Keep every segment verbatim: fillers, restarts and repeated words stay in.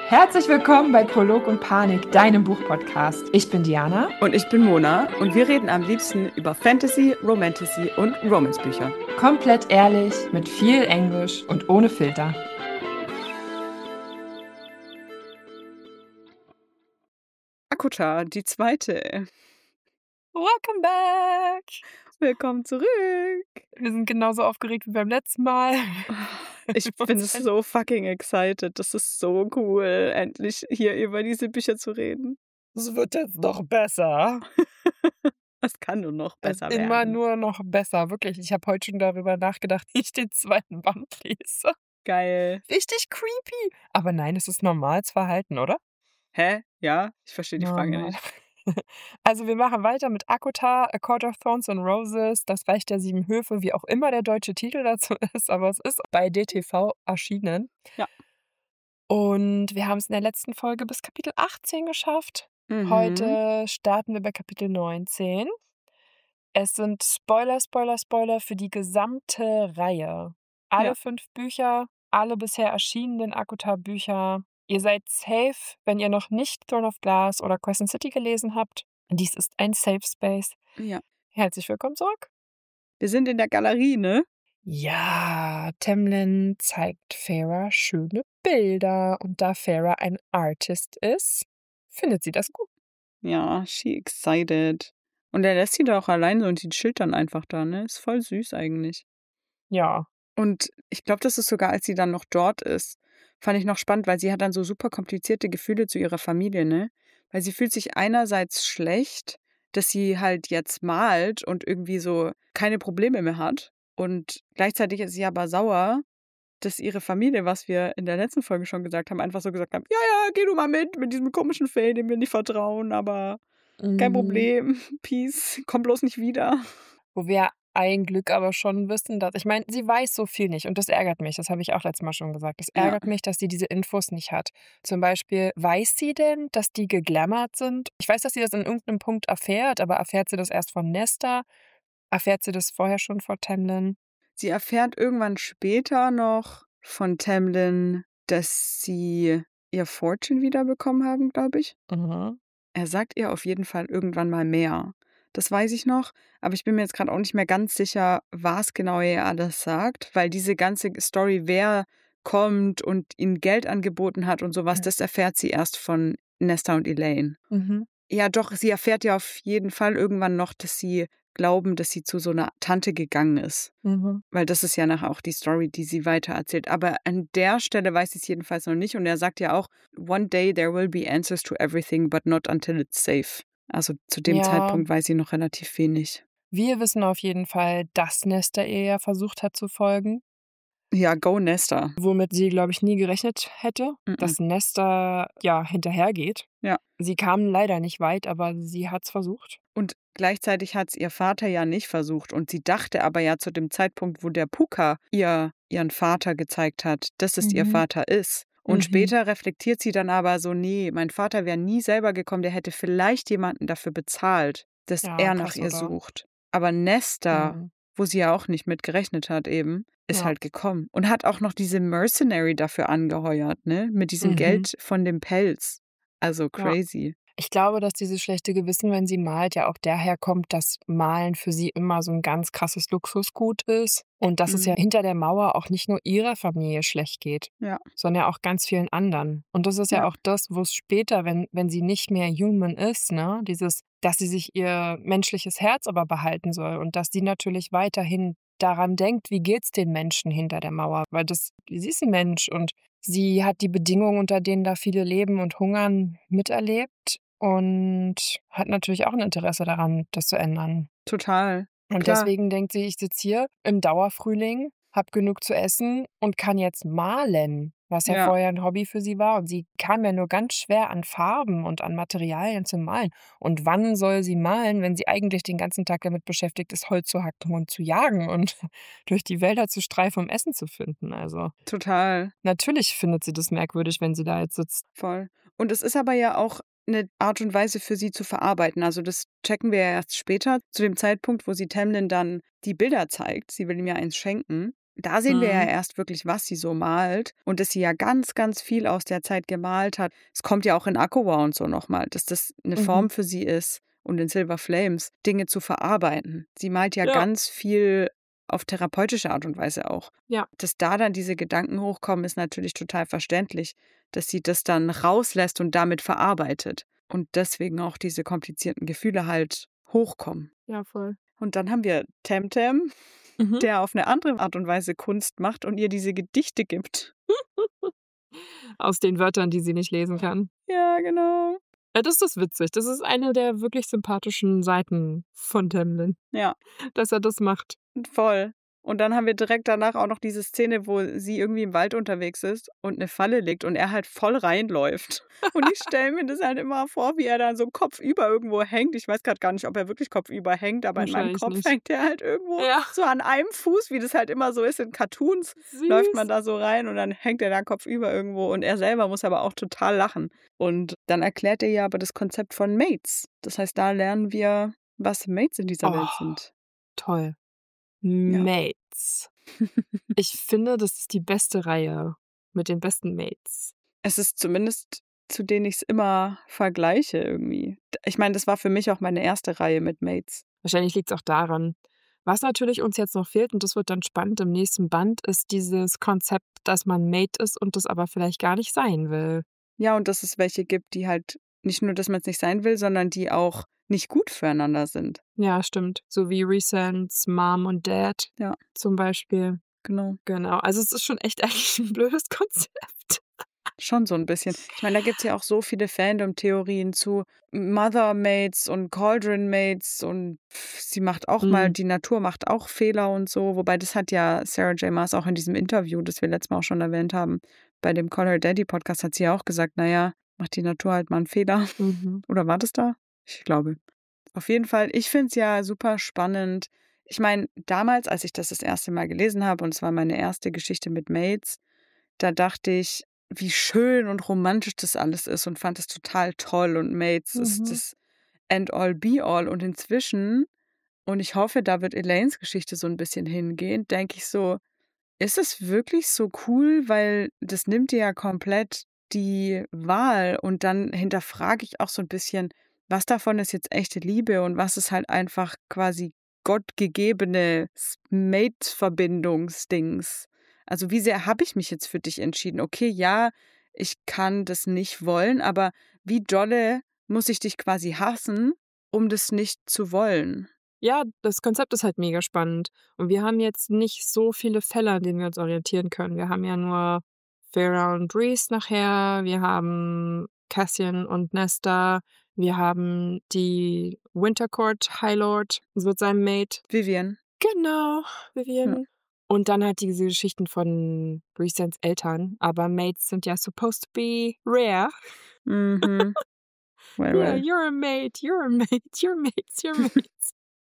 Herzlich willkommen bei Prolog und Panik, deinem Buchpodcast. Ich bin Diana. Und ich bin Mona und wir reden am liebsten über Fantasy, Romantasy und Romance-Bücher. Komplett ehrlich, mit viel Englisch und ohne Filter. ACOTAR, die zweite. Welcome back! Willkommen zurück! Wir sind genauso aufgeregt wie beim letzten Mal. Ich bin so fucking excited. Das ist so cool, endlich hier über diese Bücher zu reden. Es wird jetzt noch besser. Es kann nur noch besser es werden. Immer nur noch besser, wirklich. Ich habe heute schon darüber nachgedacht, wie ich den zweiten Band lese. Geil. Richtig creepy. Aber nein, es ist normales Verhalten, oder? Hä? Ja? Ich verstehe die Frage Normal. nicht. Also wir machen weiter mit ACOTAR, A Court of Thorns and Roses, das Reich der sieben Höfe, wie auch immer der deutsche Titel dazu ist, aber es ist bei D T V erschienen. Ja. Und wir haben es in der letzten Folge bis Kapitel achtzehn geschafft. Mhm. Heute starten wir bei Kapitel neunzehn. Es sind Spoiler, Spoiler, Spoiler für die gesamte Reihe. Alle Ja. fünf Bücher, alle bisher erschienenen ACOTAR-Bücher. Ihr seid safe, wenn ihr noch nicht Throne of Glass oder Crescent City gelesen habt. Dies ist ein Safe Space. Ja. Herzlich willkommen zurück. Wir sind in der Galerie, ne? Ja, Tamlin zeigt Feyre schöne Bilder. Und da Feyre ein Artist ist, findet sie das gut. Ja, she excited. Und er lässt sie da auch allein so und die chillt dann einfach da, ne? Ist voll süß eigentlich. Ja. Und ich glaube, das ist sogar, als sie dann noch dort ist, fand ich noch spannend, weil sie hat dann so super komplizierte Gefühle zu ihrer Familie, ne? Weil sie fühlt sich einerseits schlecht, dass sie halt jetzt malt und irgendwie so keine Probleme mehr hat. Und gleichzeitig ist sie aber sauer, dass ihre Familie, was wir in der letzten Folge schon gesagt haben, einfach so gesagt haben, ja, ja, geh du mal mit, mit diesem komischen Faye, dem wir nicht vertrauen, aber kein Mhm. Problem, Peace, komm bloß nicht wieder. Wo wir ein Glück aber schon wissen, dass, ich meine, sie weiß so viel nicht und das ärgert mich, das habe ich auch letztes Mal schon gesagt. Es Ja. ärgert mich, dass sie diese Infos nicht hat. Zum Beispiel, weiß sie denn, dass die geglammert sind? Ich weiß, dass sie das in irgendeinem Punkt erfährt, aber erfährt sie das erst von Nesta? Erfährt sie das vorher schon von Tamlin? Sie erfährt irgendwann später noch von Tamlin, dass sie ihr Fortune wiederbekommen haben, glaube ich. Mhm. Er sagt ihr auf jeden Fall irgendwann mal mehr. Das weiß ich noch, aber ich bin mir jetzt gerade auch nicht mehr ganz sicher, was genau er alles sagt, weil diese ganze Story, wer kommt und ihnen Geld angeboten hat und sowas, Ja. das erfährt sie erst von Nesta und Elaine. Mhm. Ja, doch, sie erfährt ja auf jeden Fall irgendwann noch, dass sie glauben, dass sie zu so einer Tante gegangen ist. Mhm. Weil das ist ja nachher auch die Story, die sie weitererzählt. Aber an der Stelle weiß sie es jedenfalls noch nicht. Und er sagt ja auch, one day there will be answers to everything, but not until it's safe. Also zu dem Ja. Zeitpunkt weiß sie noch relativ wenig. Wir wissen auf jeden Fall, dass Nesta ihr ja versucht hat zu folgen. Ja, go Nesta. Womit sie, glaube ich, nie gerechnet hätte, Mhm. dass Nesta ja hinterhergeht. Ja. Sie kam leider nicht weit, aber sie hat's versucht. Und gleichzeitig hat es ihr Vater ja nicht versucht. Und sie dachte aber ja zu dem Zeitpunkt, wo der Puka ihr ihren Vater gezeigt hat, dass es ihr Mhm. Vater ist. Und Mhm. später reflektiert sie dann aber so, nee, mein Vater wäre nie selber gekommen, der hätte vielleicht jemanden dafür bezahlt, dass Ja, er nach krass, ihr oder? sucht. Aber Nesta, Mhm. wo sie ja auch nicht mit gerechnet hat eben, ist Ja. halt gekommen. Und hat auch noch diese Mercenary dafür angeheuert, ne? Mit diesem Mhm. Geld von dem Pelz. Also crazy. Ich glaube, dass dieses schlechte Gewissen, wenn sie malt, ja auch daher kommt, dass Malen für sie immer so ein ganz krasses Luxusgut ist. Und dass es Mhm. ja hinter der Mauer auch nicht nur ihrer Familie schlecht geht, Ja. sondern auch ganz vielen anderen. Und das ist ja, Ja. auch das, wo es später, wenn, wenn sie nicht mehr human ist, ne, dieses, dass sie sich ihr menschliches Herz aber behalten soll und dass sie natürlich weiterhin daran denkt, wie geht's den Menschen hinter der Mauer, weil das, sie ist ein Mensch und sie hat die Bedingungen, unter denen da viele leben und hungern, miterlebt und hat natürlich auch ein Interesse daran, das zu ändern. Total. Und Klar. deswegen denkt sie, ich sitze hier im Dauerfrühling, hab genug zu essen und kann jetzt malen, was ja, Ja. vorher ein Hobby für sie war. Und sie kam ja nur ganz schwer an Farben und an Materialien zu malen. Und wann soll sie malen, wenn sie eigentlich den ganzen Tag damit beschäftigt ist, Holz zu hacken und zu jagen und durch die Wälder zu streifen, um Essen zu finden? Also Total. natürlich findet sie das merkwürdig, wenn sie da jetzt sitzt. Voll. Und es ist aber ja auch eine Art und Weise für sie zu verarbeiten. Also das checken wir ja erst später, zu dem Zeitpunkt, wo sie Tamlin dann die Bilder zeigt. Sie will ihm ja eins schenken. da sehen wir ja Mhm. erst wirklich, was sie so malt und dass sie ja ganz, ganz viel aus der Zeit gemalt hat. Es kommt ja auch in Aqua und so nochmal, dass das eine Mhm. Form für sie ist und in Silver Flames, Dinge zu verarbeiten. Sie malt ja Ja. ganz viel auf therapeutische Art und Weise auch. Ja. Dass da dann diese Gedanken hochkommen, ist natürlich total verständlich, dass sie das dann rauslässt und damit verarbeitet. Und deswegen auch diese komplizierten Gefühle halt hochkommen. Ja, voll. Und dann haben wir Temtem, Mhm. der auf eine andere Art und Weise Kunst macht und ihr diese Gedichte gibt. Aus den Wörtern, die sie nicht lesen kann. Ja, genau. Ja, das ist witzig. Das ist eine der wirklich sympathischen Seiten von Tamlin, Ja, dass er das macht. voll. Und dann haben wir direkt danach auch noch diese Szene, wo sie irgendwie im Wald unterwegs ist und eine Falle legt und er halt voll reinläuft. Und ich stelle mir das halt immer vor, wie er dann so kopfüber irgendwo hängt. Ich weiß gerade gar nicht, ob er wirklich kopfüber hängt, aber in meinem Wahrscheinlich Kopf nicht. hängt er halt irgendwo Ja. so an einem Fuß, wie das halt immer so ist in Cartoons. Läuft man Süß. da so rein und dann hängt er da kopfüber irgendwo und er selber muss aber auch total lachen. Und dann erklärt er ja aber das Konzept von Mates. Das heißt, da lernen wir, was Mates in dieser Welt Oh, sind. toll. Ja. Mates. Ich finde, das ist die beste Reihe mit den besten Mates. Es ist zumindest, zu denen ich es immer vergleiche irgendwie. Ich meine, das war für mich auch meine erste Reihe mit Mates. Wahrscheinlich liegt es auch daran. Was natürlich uns jetzt noch fehlt, und das wird dann spannend im nächsten Band, ist dieses Konzept, dass man Mate ist und das aber vielleicht gar nicht sein will. Ja, und dass es welche gibt, die halt nicht nur, dass man es nicht sein will, sondern die auch nicht gut füreinander sind. Ja, stimmt. So wie Resents Mom und Dad Ja. zum Beispiel. Genau. Genau. Also es ist schon echt eigentlich ein blödes Konzept. Schon so ein bisschen. Ich meine, da gibt es ja auch so viele Fandom-Theorien zu Mother-Mates und Cauldron-Mates und sie macht auch mal, Mhm. die Natur macht auch Fehler und so. Wobei das hat ja Sarah J. Maas auch in diesem Interview, das wir letztes Mal auch schon erwähnt haben, bei dem Call Her Daddy Podcast hat sie ja auch gesagt, naja, macht die Natur halt mal einen Fehler. Mhm. Oder war das da? Ich glaube. Auf jeden Fall, ich finde es ja super spannend. Ich meine, damals, als ich das das erste Mal gelesen habe, und es war meine erste Geschichte mit Mates, da dachte ich, wie schön und romantisch das alles ist und fand es total toll. Und Mates Mhm. ist das End-all, Be-all. Und inzwischen, und ich hoffe, da wird Elaines Geschichte so ein bisschen hingehen, denke ich so, ist es wirklich so cool, weil das nimmt dir ja komplett die Wahl und dann hinterfrage ich auch so ein bisschen, was davon ist jetzt echte Liebe und was ist halt einfach quasi gottgegebene Mate-Verbindungsdings. Also wie sehr habe ich mich jetzt für dich entschieden? Okay, ja, ich kann das nicht wollen, aber wie dolle muss ich dich quasi hassen, um das nicht zu wollen? Ja, das Konzept ist halt mega spannend. Und wir haben jetzt nicht so viele Fälle, an denen wir uns orientieren können. Wir haben ja nur Feyre und Rhys nachher, wir haben Cassian und Nesta, wir haben die Wintercourt High Lord, das wird sein Mate. Vivian. Genau, Ja. Vivian. Und dann halt diese Geschichten von Rhysens Eltern. Aber Mates sind ja supposed to be rare. Mhm. Well, Yeah, well. you're a mate, you're a mate, you're mates, you're mates.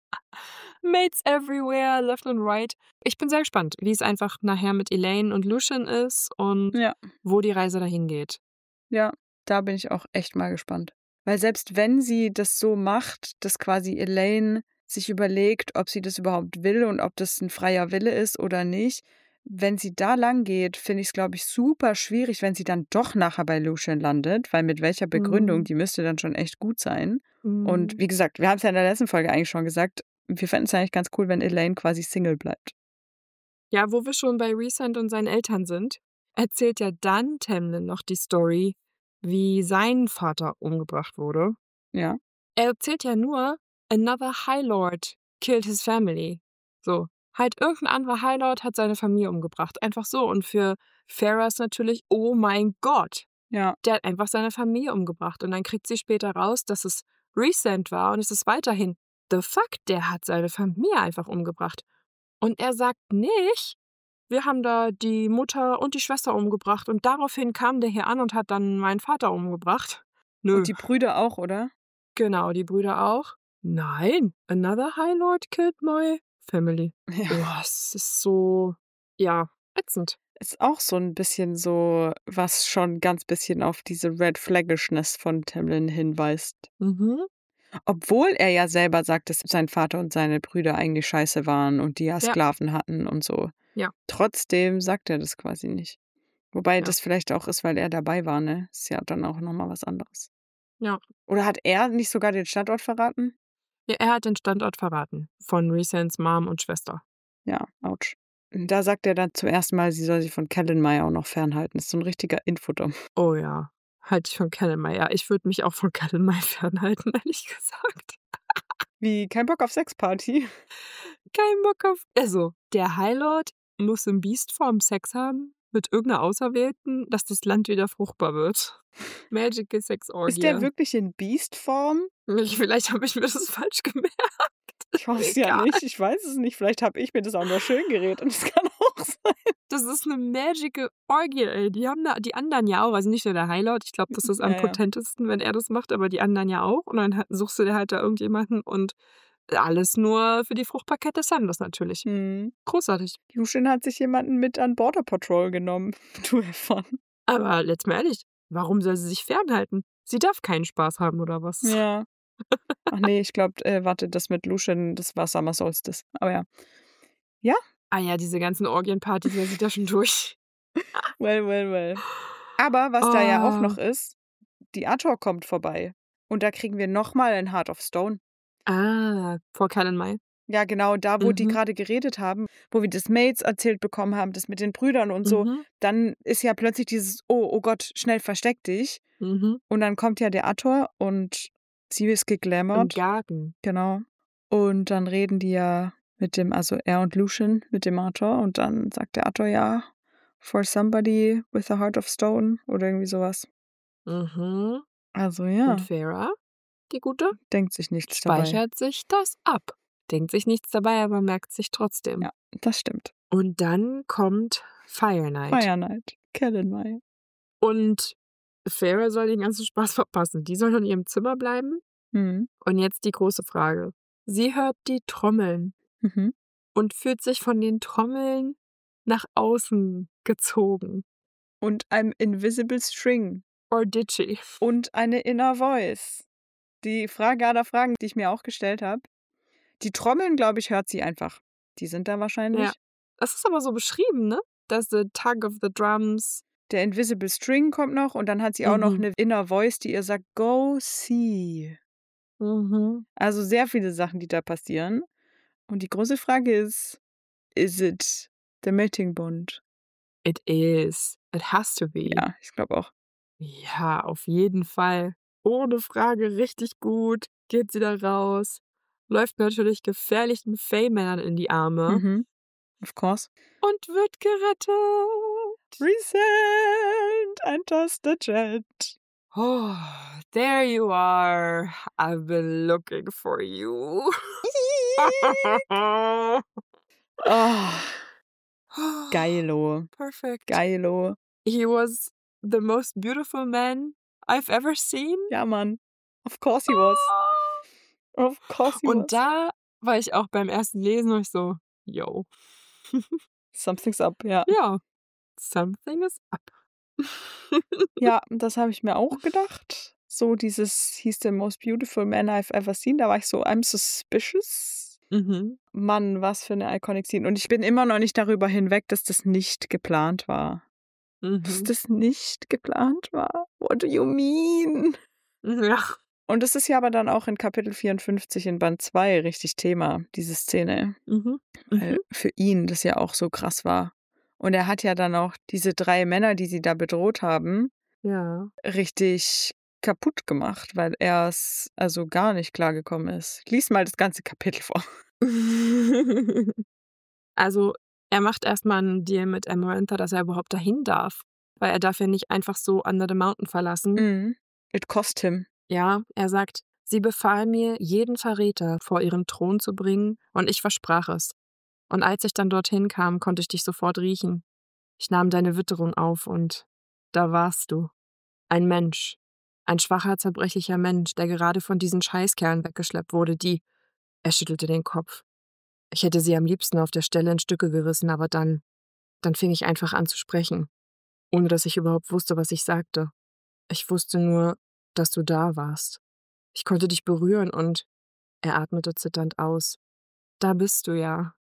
Mates everywhere, left and right. Ich bin sehr gespannt, wie es einfach nachher mit Elaine und Lucien ist und Ja. wo die Reise dahin geht. Ja, da bin ich auch echt mal gespannt. Weil selbst wenn sie das so macht, dass quasi Elaine sich überlegt, ob sie das überhaupt will und ob das ein freier Wille ist oder nicht, wenn sie da lang geht, finde ich es, glaube ich, super schwierig, wenn sie dann doch nachher bei Lucien landet, weil mit welcher Begründung, Mhm. die müsste dann schon echt gut sein. Mhm. Und wie gesagt, wir haben es ja in der letzten Folge eigentlich schon gesagt, wir fänden es eigentlich ganz cool, wenn Elaine quasi Single bleibt. Ja, wo wir schon bei Rhysand und seinen Eltern sind, erzählt ja dann Tamlin noch die Story, wie sein Vater umgebracht wurde. Ja. Er erzählt ja nur, another High Lord killed his family. So, halt irgendein anderer High Lord hat seine Familie umgebracht. Einfach so. Und für Feyre ist natürlich, oh mein Gott, Ja. der hat einfach seine Familie umgebracht. Und dann kriegt sie später raus, dass es Rhysand war und es ist weiterhin, the fuck, der hat seine Familie einfach umgebracht. Und er sagt nicht, wir haben da die Mutter und die Schwester umgebracht und daraufhin kam der hier an und hat dann meinen Vater umgebracht. Nö. Und die Brüder auch, oder? Genau, die Brüder auch. Nein, another High Lord killed my family. Ja. Oh, es ist so, ja, ätzend. Ist auch so ein bisschen so, was schon ganz bisschen auf diese Red Flaggishness von Tamlin hinweist. Mhm. Obwohl er ja selber sagt, dass sein Vater und seine Brüder eigentlich scheiße waren und die ja Ja. Sklaven hatten und so. Ja. Trotzdem sagt er das quasi nicht. Wobei Ja. das vielleicht auch ist, weil er dabei war, ne? Ist ja dann auch nochmal was anderes. Ja. Oder hat er nicht sogar den Standort verraten? Ja, er hat den Standort verraten von Rhysans Mom und Schwester. Ja, ouch. Da sagt er dann zum ersten Mal, sie soll sich von Kellen Meyer auch noch fernhalten. Das ist so ein richtiger Infodump. Oh ja, halte ich von Kellen Meyer. Ich würde mich auch von Kellen Meyer fernhalten, ehrlich gesagt. Wie, kein Bock auf Sexparty? Kein Bock auf... Also, der High Lord muss in Beastform Sex haben mit irgendeiner Auserwählten, dass das Land wieder fruchtbar wird. Magical Sexorgie. Ist der wirklich in Beastform? Vielleicht habe ich mir das falsch gemerkt. Ich weiß ja Egal. nicht, ich weiß es nicht. Vielleicht habe ich mir das auch nur schön geredet und es kann auch sein. Das ist eine Magical Orgie, ey. Die haben da, die anderen ja auch, also nicht nur der High Lord, ich glaube, das ist am Ja, ja. potentesten, wenn er das macht, aber die anderen ja auch. Und dann hat- suchst du dir halt da irgendjemanden und alles nur für die Fruchtbarkeit des Sanders natürlich. Hm. Großartig. Yushin hat sich jemanden mit an Border Patrol genommen. Du davon. Aber let's mal ehrlich, warum soll sie sich fernhalten? Sie darf keinen Spaß haben, oder was? Ja. Ach nee, ich glaube, äh, warte, das mit Lucian, das war Summer Solstice. Aber ja. Ja? Ah ja, diese ganzen Orgienpartys, wer sieht da schon durch? Well, well, well. Aber was da ja auch Oh. noch ist, die Ator kommt vorbei. Und da kriegen wir nochmal ein Heart of Stone. Ah, vor Kellen Mai. Ja, genau, da, wo die Mhm. gerade geredet haben, wo wir das Mates erzählt bekommen haben, das mit den Brüdern und so, Mhm. dann ist ja plötzlich dieses, oh, oh Gott, schnell versteck dich. Mhm. Und dann kommt ja der Ator und sie ist Im geglamourt. Garten. Genau. Und dann reden die ja mit dem, also er und Lucian mit dem Ator und dann sagt der Ator ja, for somebody with a heart of stone oder irgendwie sowas. Mhm. Also ja, Und Farah, die Gute, denkt sich nichts dabei. speichert sich das ab. Denkt sich nichts dabei, aber merkt sich trotzdem. Ja, das stimmt. Und dann kommt Fire Night. Fire Night, Kellen Mai. Und Farah soll den ganzen Spaß verpassen. Die soll in ihrem Zimmer bleiben. Mhm. Und jetzt die große Frage. Sie hört die Trommeln Mhm. und fühlt sich von den Trommeln nach außen gezogen. Und einem Invisible String. Or did she? Und eine Inner Voice. Die Frage aller Fragen, die ich mir auch gestellt habe. Die Trommeln, glaube ich, hört sie einfach. Die sind da wahrscheinlich. Ja. Das ist aber so beschrieben, ne? Dass the tug of the drums. Der Invisible String kommt noch und dann hat sie auch noch Mhm. eine Inner Voice, die ihr sagt, go see. Mhm. Also sehr viele Sachen, die da passieren. Und die große Frage ist, is it the Mating Bond? It is. It has to be. Ja, ich glaube auch. Ja, auf jeden Fall. Ohne Frage richtig gut. Geht sie da raus. Läuft natürlich gefährlichen Fey-Männern in die Arme. Mhm. Of course. Und wird gerettet. Resent enters the jet. Oh, there you are. I've been looking for you. Oh, geilo. Perfect. Geilo. He was the most beautiful man I've ever seen. Ja, Mann. Of course he was. Of course he was. Und da war ich auch beim ersten Lesen und ich so, yo. Something's up, ja. Ja, something is up. Ja, das habe ich mir auch gedacht. So dieses, he's the most beautiful man I've ever seen. Da war ich so, I'm suspicious. Mhm. Mann, was für eine Iconic Scene. Und ich bin immer noch nicht darüber hinweg, dass das nicht geplant war. Dass Mhm. das nicht geplant war. What do you mean? Ja. Und es ist ja aber dann auch in Kapitel vierundfünfzig in Band zwei richtig Thema, diese Szene. Mhm. Weil Mhm. für ihn das ja auch so krass war. Und er hat ja dann auch diese drei Männer, die sie da bedroht haben, Ja. richtig kaputt gemacht, weil er es also gar nicht klargekommen ist. Lies mal das ganze Kapitel vor. Also, er macht erstmal einen Deal mit Amarantha, dass er überhaupt dahin darf. Weil er darf ja nicht einfach so Under the Mountain verlassen. Mhm. It cost him. Ja, er sagt, sie befahl mir, jeden Verräter vor ihren Thron zu bringen, und ich versprach es. Und als ich dann dorthin kam, konnte ich dich sofort riechen. Ich nahm deine Witterung auf und da warst du. Ein Mensch. Ein schwacher, zerbrechlicher Mensch, der gerade von diesen Scheißkerlen weggeschleppt wurde, die... Er schüttelte den Kopf. Ich hätte sie am liebsten auf der Stelle in Stücke gerissen, aber dann... Dann fing ich einfach an zu sprechen. Ohne dass ich überhaupt wusste, was ich sagte. Ich wusste nur, dass du da warst. Ich konnte dich berühren und... Er atmete zitternd aus. Da bist du ja.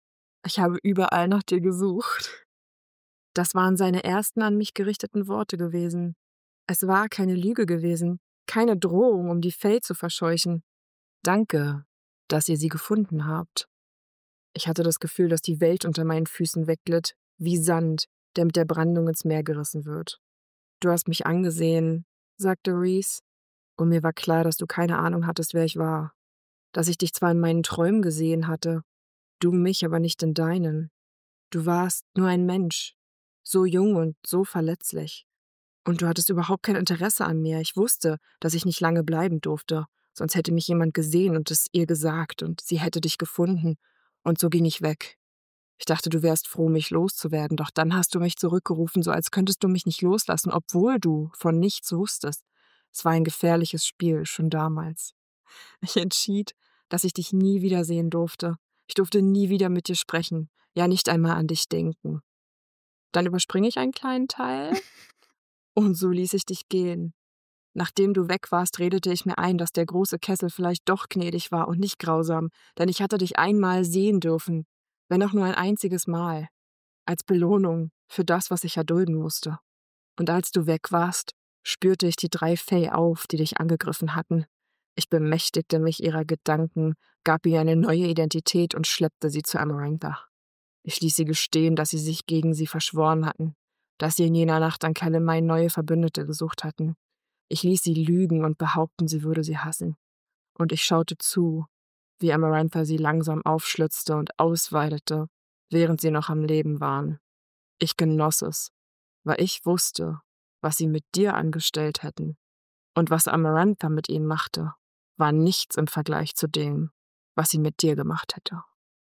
Ich habe überall nach dir gesucht. Das waren seine ersten an mich gerichteten Worte gewesen. Es war keine Lüge gewesen, keine Drohung, um die Faye zu verscheuchen. Danke, dass ihr sie gefunden habt. Ich hatte das Gefühl, dass die Welt unter meinen Füßen wegglitt, wie Sand, der mit der Brandung ins Meer gerissen wird. Du hast mich angesehen, sagte Reese, und mir war klar, dass du keine Ahnung hattest, wer ich war. Dass ich dich zwar in meinen Träumen gesehen hatte, du mich aber nicht in deinen. Du warst nur ein Mensch, so jung und so verletzlich. Und du hattest überhaupt kein Interesse an mir. Ich wusste, dass ich nicht lange bleiben durfte, sonst hätte mich jemand gesehen und es ihr gesagt und sie hätte dich gefunden. Und so ging ich weg. Ich dachte, du wärst froh, mich loszuwerden, doch dann hast du mich zurückgerufen, so als könntest du mich nicht loslassen, obwohl du von nichts wusstest. Es war ein gefährliches Spiel, schon damals. Ich entschied, dass ich dich nie wiedersehen durfte. Ich durfte nie wieder mit dir sprechen, ja nicht einmal an dich denken. Dann überspringe ich einen kleinen Teil und so ließ ich dich gehen. Nachdem du weg warst, redete ich mir ein, dass der große Kessel vielleicht doch gnädig war und nicht grausam, denn ich hatte dich einmal sehen dürfen, wenn auch nur ein einziges Mal, als Belohnung für das, was ich erdulden musste. Und als du weg warst, spürte ich die drei Faye auf, die dich angegriffen hatten. Ich bemächtigte mich ihrer Gedanken, gab ihr eine neue Identität und schleppte sie zu Amarantha. Ich ließ sie gestehen, dass sie sich gegen sie verschworen hatten, dass sie in jener Nacht an Calamine neue Verbündete gesucht hatten. Ich ließ sie lügen und behaupten, sie würde sie hassen. Und ich schaute zu, wie Amarantha sie langsam aufschlitzte und ausweidete, während sie noch am Leben waren. Ich genoss es, weil ich wusste, was sie mit dir angestellt hätten. Und was Amarantha mit ihnen machte, war nichts im Vergleich zu dem, was sie mit dir gemacht hätte.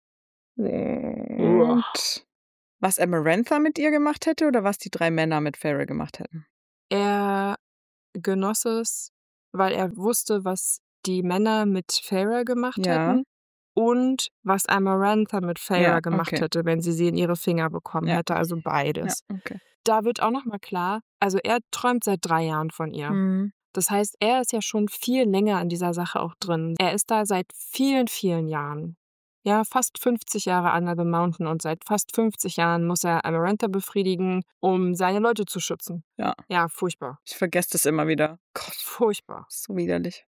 Und was Amarantha mit ihr gemacht hätte oder was die drei Männer mit Feyre gemacht hätten? Er genoss es, weil er wusste, was die Männer mit Feyre gemacht Ja. hätten und was Amarantha mit Feyre Ja, gemacht okay. hätte, wenn sie sie in ihre Finger bekommen Ja. hätte, also Ja, beides. okay. Da wird auch nochmal klar, also er träumt seit drei Jahren von ihr. Mhm. Das heißt, er ist ja schon viel länger in dieser Sache auch drin. Er ist da seit vielen, vielen Jahren. Ja, fast fünfzig Jahre Under the Mountain und seit fast fünfzig Jahren muss er Amarantha befriedigen, um seine Leute zu schützen. Ja. Ja, furchtbar. Ich vergesse das immer wieder. Gott, Furchtbar. so widerlich.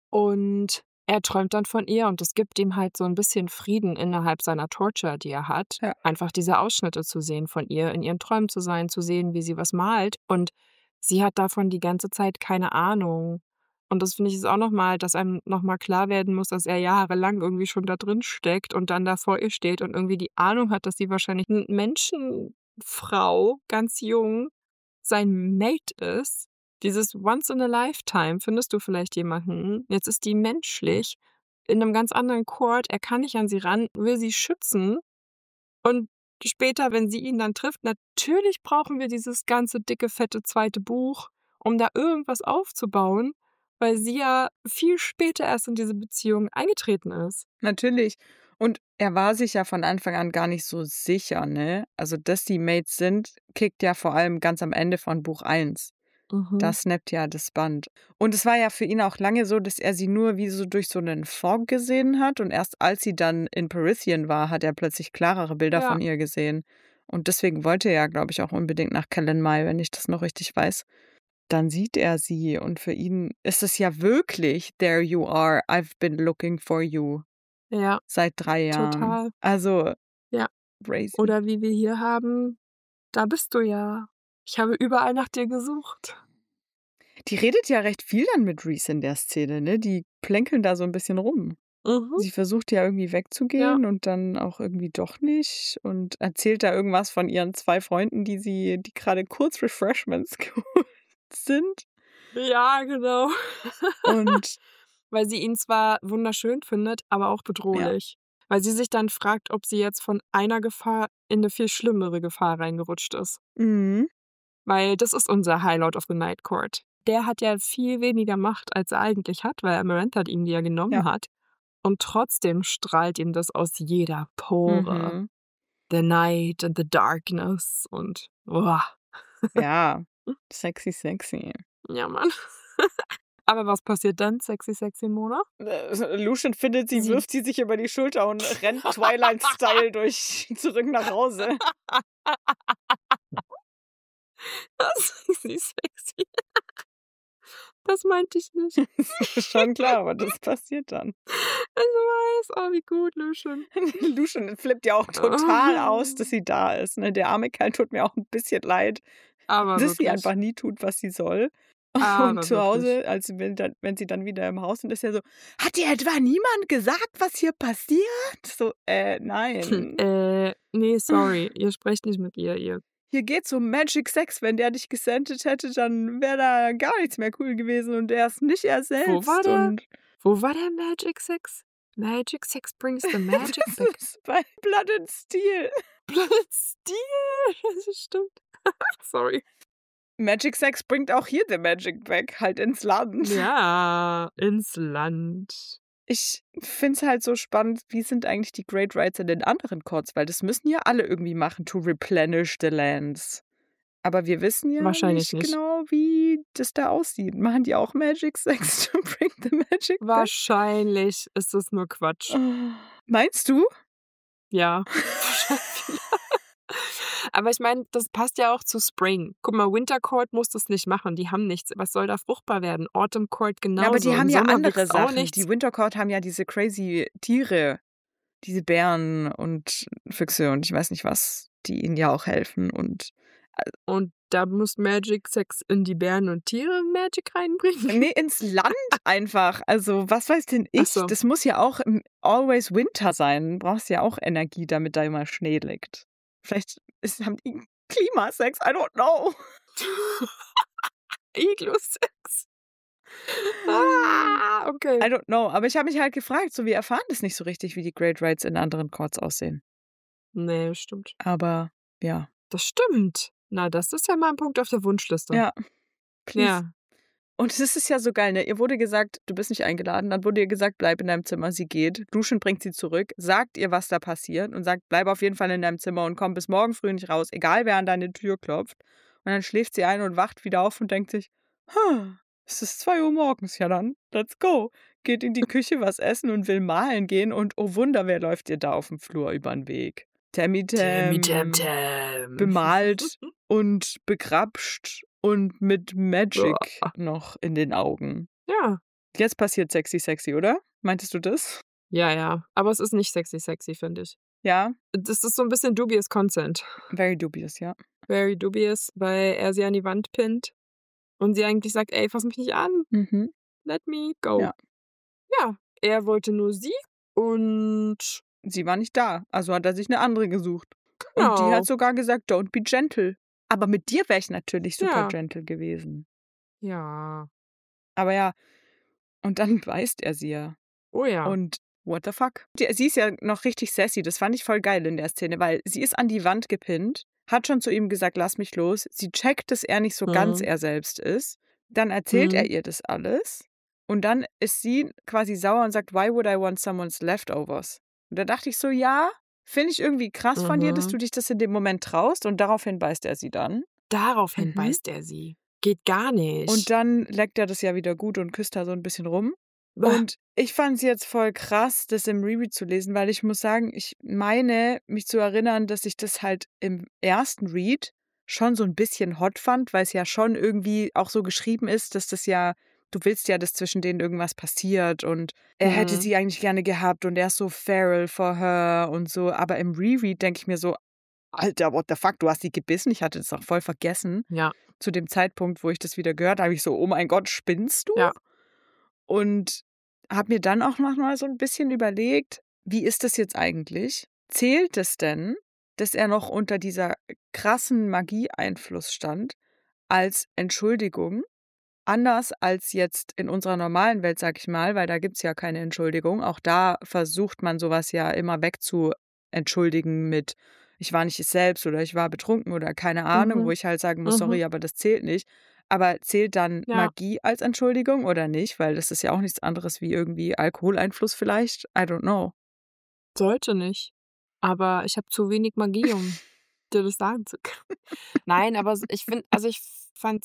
Und er träumt dann von ihr und es gibt ihm halt so ein bisschen Frieden innerhalb seiner Torture, die er hat. Ja. Einfach diese Ausschnitte zu sehen von ihr, in ihren Träumen zu sein, zu sehen, wie sie was malt. Und sie hat davon die ganze Zeit keine Ahnung. Und das finde ich ist auch nochmal, dass einem nochmal klar werden muss, dass er jahrelang irgendwie schon da drin steckt und dann da vor ihr steht und irgendwie die Ahnung hat, dass sie wahrscheinlich eine Menschenfrau, ganz jung, sein Mate ist. Dieses Once in a Lifetime, findest du vielleicht jemanden? Jetzt ist die menschlich, in einem ganz anderen Court, er kann nicht an sie ran, will sie schützen. Und später, wenn sie ihn dann trifft, natürlich brauchen wir dieses ganze dicke, fette zweite Buch, um da irgendwas aufzubauen, weil sie ja viel später erst in diese Beziehung eingetreten ist. Natürlich. Und er war sich ja von Anfang an gar nicht so sicher, ne? Also, dass die Mates sind, kickt ja vor allem ganz am Ende von Buch eins. Mhm. Da snappt ja das Band. Und es war ja für ihn auch lange so, dass er sie nur wie so durch so einen Fog gesehen hat. Und erst als sie dann in Prythian war, hat er plötzlich klarere Bilder Ja. von ihr gesehen. Und deswegen wollte er, glaube ich, auch unbedingt nach Calanmai, wenn ich das noch richtig weiß. Dann sieht er sie und für ihn ist es ja wirklich There you are, I've been looking for you. Ja, Seit drei Jahren. total. Also, Ja. crazy. Oder wie wir hier haben, da bist du ja. Ich habe überall nach dir gesucht. Die redet ja recht viel dann mit Reese in der Szene, ne? Die plänkeln da so ein bisschen rum. Mhm. Sie versucht ja irgendwie wegzugehen und dann auch irgendwie doch nicht und erzählt da irgendwas von ihren zwei Freunden, die sie, die gerade kurz Refreshments geholt sind. Ja, genau. Und Weil sie ihn zwar wunderschön findet, aber auch bedrohlich. Weil sie sich dann fragt, ob sie jetzt von einer Gefahr in eine viel schlimmere Gefahr reingerutscht ist. mhm. Weil das ist unser High Lord of the Night Court. Der hat ja viel weniger Macht, als er eigentlich hat, weil Amarantha ihm die ja genommen Ja. hat. Und trotzdem strahlt ihm das aus jeder Pore. Mhm. The Night and the Darkness und oh, Ja, sexy, sexy. ja, Mann. Aber was passiert dann, sexy, sexy Mona? Äh, Lucian findet sie, Sie- wirft sie sich über die Schulter und rennt Twilight-Style durch zurück nach Hause. Sexy, sexy. Das meinte ich nicht. Schon klar, aber das passiert dann. Ich weiß, oh, wie gut, Lucian. Lucian flippt ja auch total aus, dass sie da ist. Ne? Der arme Kerl tut mir auch ein bisschen leid, Aber dass sie wirklich. einfach nie tut, was sie soll. Aber Und zu wirklich. Hause, als wenn, dann, wenn sie dann wieder im Haus sind, ist ja so, hat dir etwa niemand gesagt, was hier passiert? So, äh, nein. Äh, nee, sorry. Ihr sprecht nicht mit ihr, ihr. Hier geht's um Magic Sex. Wenn der dich gesendet hätte, dann wäre da gar nichts mehr cool gewesen. Und er ist nicht er selbst. Wo war der? Und Wo war der Magic Sex? Magic Sex brings the magic das back. ist bei Blood and Steel. Blood Steel. Das stimmt. Sorry. Magic Sex bringt auch hier the Magic back, halt ins Land. Ja, ins Land. Ich finde es halt so spannend, wie sind eigentlich die Great Rites in den anderen Courts, weil das müssen ja alle irgendwie machen, to replenish the lands. Aber wir wissen ja Wahrscheinlich nicht, nicht. genau, wie das da aussieht. Machen die auch Magic Sex to bring the Magic back? Wahrscheinlich ist es nur Quatsch. Oh. Meinst du? Ja. Aber ich meine, das passt ja auch zu Spring. Guck mal, Winter Court muss das nicht machen. Die haben nichts. Was soll da fruchtbar werden? Autumn Court genauso. Ja, aber die Im haben ja Sommer andere wächst auch Sachen. nichts. Die Winter Court haben ja diese crazy Tiere, diese Bären und Füchse und ich weiß nicht was, die ihnen ja auch helfen. Und Und da muss Magic Sex in die Bären und Tiere Magic reinbringen. nee, ins Land einfach. Also, was weiß denn Ach ich? so. Das muss ja auch im Always Winter sein. Du brauchst ja auch Energie, damit da immer Schnee liegt. Vielleicht ist, haben die Klimasex, I don't know. Iglo-Sex. Ah, okay. I don't know. Aber ich habe mich halt gefragt, so wir erfahren das nicht so richtig, wie die Great Rites in anderen Courts aussehen. Nee, stimmt. Aber ja. Das stimmt. Na, das ist ja mal ein Punkt auf der Wunschliste. Ja. Please. Ja. Und es ist ja so geil, ne? Ihr wurde gesagt, du bist nicht eingeladen. Dann wurde ihr gesagt, bleib in deinem Zimmer. Sie geht. Lucian bringt sie zurück, sagt ihr, was da passiert und sagt, bleib auf jeden Fall in deinem Zimmer und komm bis morgen früh nicht raus, egal wer an deine Tür klopft. Und dann schläft sie ein und wacht wieder auf und denkt sich, huh, es ist zwei Uhr morgens, ja dann, let's go. Geht in die Küche was essen und will malen gehen und oh Wunder, wer läuft ihr da auf dem Flur über den Weg? Tammy Tam. Tammy Tam Tam. Bemalt und begrapscht und mit Magic Boah. noch in den Augen. Ja. Jetzt passiert sexy, sexy, oder? Meintest du das? Ja, ja. Aber es ist nicht sexy, sexy, finde ich. Ja, Das ist so ein bisschen dubious Consent. very dubious, ja. Very dubious, weil er sie an die Wand pinnt und sie eigentlich sagt, ey, fass mich nicht an, Mhm. let me go. Ja. Ja, er wollte nur sie und Sie war nicht da, also hat er sich eine andere gesucht. genau. Und die hat sogar gesagt, don't be gentle. Aber mit dir wäre ich natürlich super Ja. gentle gewesen. Ja. Aber ja, und dann beißt er sie ja. Oh ja. Und what the fuck? Die, sie ist ja noch richtig sassy. Das fand ich voll geil in der Szene, weil sie ist an die Wand gepinnt, hat schon zu ihm gesagt, lass mich los. Sie checkt, dass er nicht so ganz Mhm. er selbst ist. Dann erzählt er Mhm. ihr das alles. Und dann ist sie quasi sauer und sagt, why would I want someone's leftovers? Und da dachte ich so, ja, finde ich irgendwie krass von dir, dass Mhm. du dich das in dem Moment traust. Und daraufhin beißt er sie dann. Daraufhin Mhm. beißt er sie. Geht gar nicht. Und dann leckt er das ja wieder gut und küsst da so ein bisschen rum. Bah. Und ich fand es jetzt voll krass, das im Reread zu lesen, weil ich muss sagen, ich meine, mich zu erinnern, dass ich das halt im ersten Read schon so ein bisschen hot fand, weil es ja schon irgendwie auch so geschrieben ist, dass das ja, du willst ja, dass zwischen denen irgendwas passiert und er Mhm. hätte sie eigentlich gerne gehabt und er ist so feral for her und so. Aber im Reread denke ich mir so, Alter, what the fuck, du hast sie gebissen. Ich hatte das auch voll vergessen. Ja. Zu dem Zeitpunkt, wo ich das wieder gehört habe, habe ich so, oh mein Gott, spinnst du? Ja. Und habe mir dann auch noch mal so ein bisschen überlegt, wie ist das jetzt eigentlich? Zählt es denn, dass er noch unter dieser krassen Magieeinfluss stand, als Entschuldigung? Anders als jetzt in unserer normalen Welt, sag ich mal, weil da gibt es ja keine Entschuldigung. Auch da versucht man sowas ja immer wegzuentschuldigen mit, ich war nicht ich selbst oder ich war betrunken oder keine Ahnung, Mhm. wo ich halt sagen muss, Mhm. sorry, aber das zählt nicht. Aber zählt dann Ja. Magie als Entschuldigung oder nicht? Weil das ist ja auch nichts anderes wie irgendwie Alkoholeinfluss vielleicht. I don't know. Sollte nicht. Aber ich habe zu wenig Magie, um dir das sagen zu können. Nein, aber s- ich finde, also ich fand es halt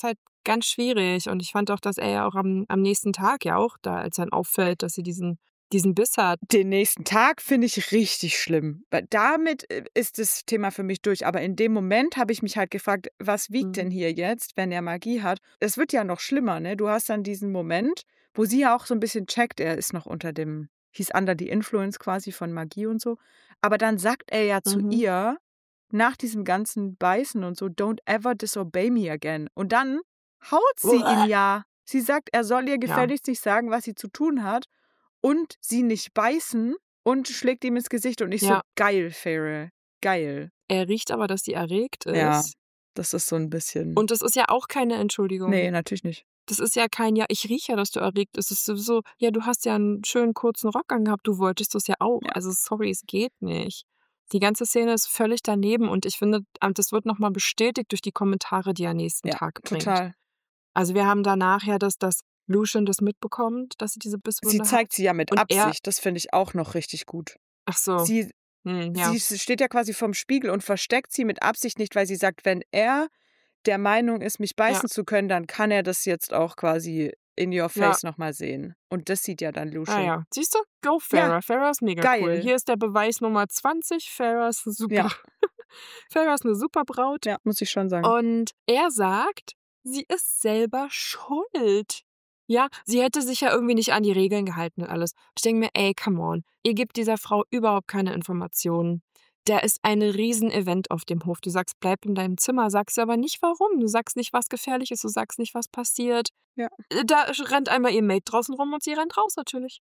ganz schwierig. Und ich fand auch, dass er ja auch am, am nächsten Tag ja auch da, als dann auffällt, dass sie diesen, diesen Biss hat. Den nächsten Tag finde ich richtig schlimm. Weil damit äh, ist das Thema für mich durch. Aber in dem Moment habe ich mich halt gefragt, was wiegt Mhm. denn hier jetzt, wenn er Magie hat? Es wird ja noch schlimmer, ne? Du hast dann diesen Moment, wo sie ja auch so ein bisschen checkt, er ist noch unter dem, he's under the influence quasi von Magie und so. Aber dann sagt er ja zu Mhm. ihr, nach diesem ganzen Beißen und so, don't ever disobey me again. Und dann haut sie ihn ja. Sie sagt, er soll ihr Ja. gefälligst nicht sagen, was sie zu tun hat und sie nicht beißen und schlägt ihm ins Gesicht. Und ich so, Ja. geil, Farrell, geil. Er riecht aber, dass sie erregt ist. Ja, das ist so ein bisschen. Und das ist ja auch keine Entschuldigung. Nee, natürlich nicht. Das ist ja kein, ja, ich rieche ja, dass du erregt bist. Es ist so, ja, du hast ja einen schönen kurzen Rock angehabt, du wolltest das ja auch. Ja. Also sorry, es geht nicht. Die ganze Szene ist völlig daneben und ich finde, das wird nochmal bestätigt durch die Kommentare, die er nächsten Ja, Tag bringt. total. Also wir haben danach ja, dass das Lucian das mitbekommt, dass sie diese Bisswunde Sie hat. zeigt sie ja mit Und er- Absicht. Das finde ich auch noch richtig gut. Ach so. Sie, Hm, ja. sie steht ja quasi vorm Spiegel und versteckt sie mit Absicht nicht, weil sie sagt, wenn er der Meinung ist, mich beißen zu können, dann kann er das jetzt auch quasi in your face nochmal sehen. Und das sieht ja dann Ah Lucian. ja, siehst du? Go Farrah. Ja, Farrah ist mega geil. cool. Hier ist der Beweis Nummer zwanzig. Farrah ist super. Ja. Farrah ist eine super Braut. Ja, muss ich schon sagen. Und er sagt, sie ist selber schuld. Ja, sie hätte sich ja irgendwie nicht an die Regeln gehalten und alles. Ich denke mir, ey, come on. Ihr gebt dieser Frau überhaupt keine Informationen. Da ist ein Riesen-Event auf dem Hof. Du sagst, bleib in deinem Zimmer, sagst aber nicht warum. Du sagst nicht, was gefährlich ist, du sagst nicht, was passiert. Ja. Da rennt einmal ihr Mate draußen rum und sie rennt raus natürlich.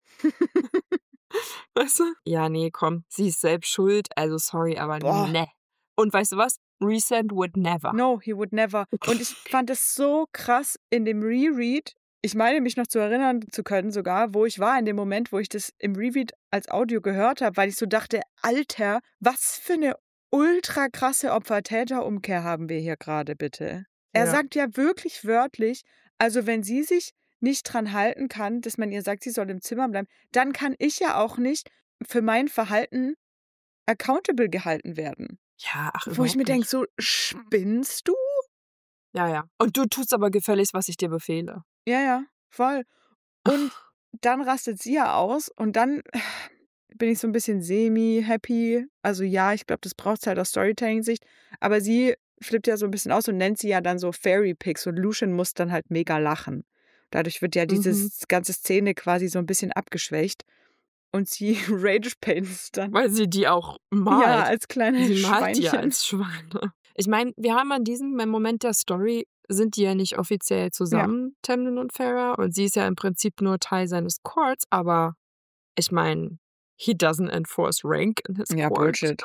Weißt du? Ja, nee, komm. Sie ist selbst schuld, also sorry, aber Boah. ne. Und weißt du was? Resent would never. No, he would never. Und ich fand es so krass in dem Reread. Ich meine, mich noch zu erinnern zu können sogar, wo ich war in dem Moment, wo ich das im Reread als Audio gehört habe, weil ich so dachte, Alter, was für eine ultra krasse Opfer-Täter-Umkehr haben wir hier gerade, bitte. Er Ja. sagt ja wirklich wörtlich, also wenn sie sich nicht dran halten kann, dass man ihr sagt, sie soll im Zimmer bleiben, dann kann ich ja auch nicht für mein Verhalten accountable gehalten werden. Ja, ach, Wo ich mir überhaupt denke, nicht. so, spinnst du? Ja, ja. Und du tust aber gefälligst, was ich dir befehle. Ja, ja, voll. Und dann rastet sie ja aus und dann bin ich so ein bisschen semi-happy. Also ja, ich glaube, das braucht halt aus Storytelling-Sicht. Aber sie flippt ja so ein bisschen aus und nennt sie ja dann so Fairy-Pigs und Lucian muss dann halt mega lachen. Dadurch wird ja diese Mhm. ganze Szene quasi so ein bisschen abgeschwächt. Und sie rage-paints dann. Weil sie die auch malt. Ja, als kleine Sie malt die ja Schweinchen. als Schweine. Ich meine, wir haben an diesem Moment der Story, sind die ja nicht offiziell zusammen, Tamlin und Farrah. Und sie ist ja im Prinzip nur Teil seines Courts, aber ich meine, he doesn't enforce rank in his Ja, court. Bullshit.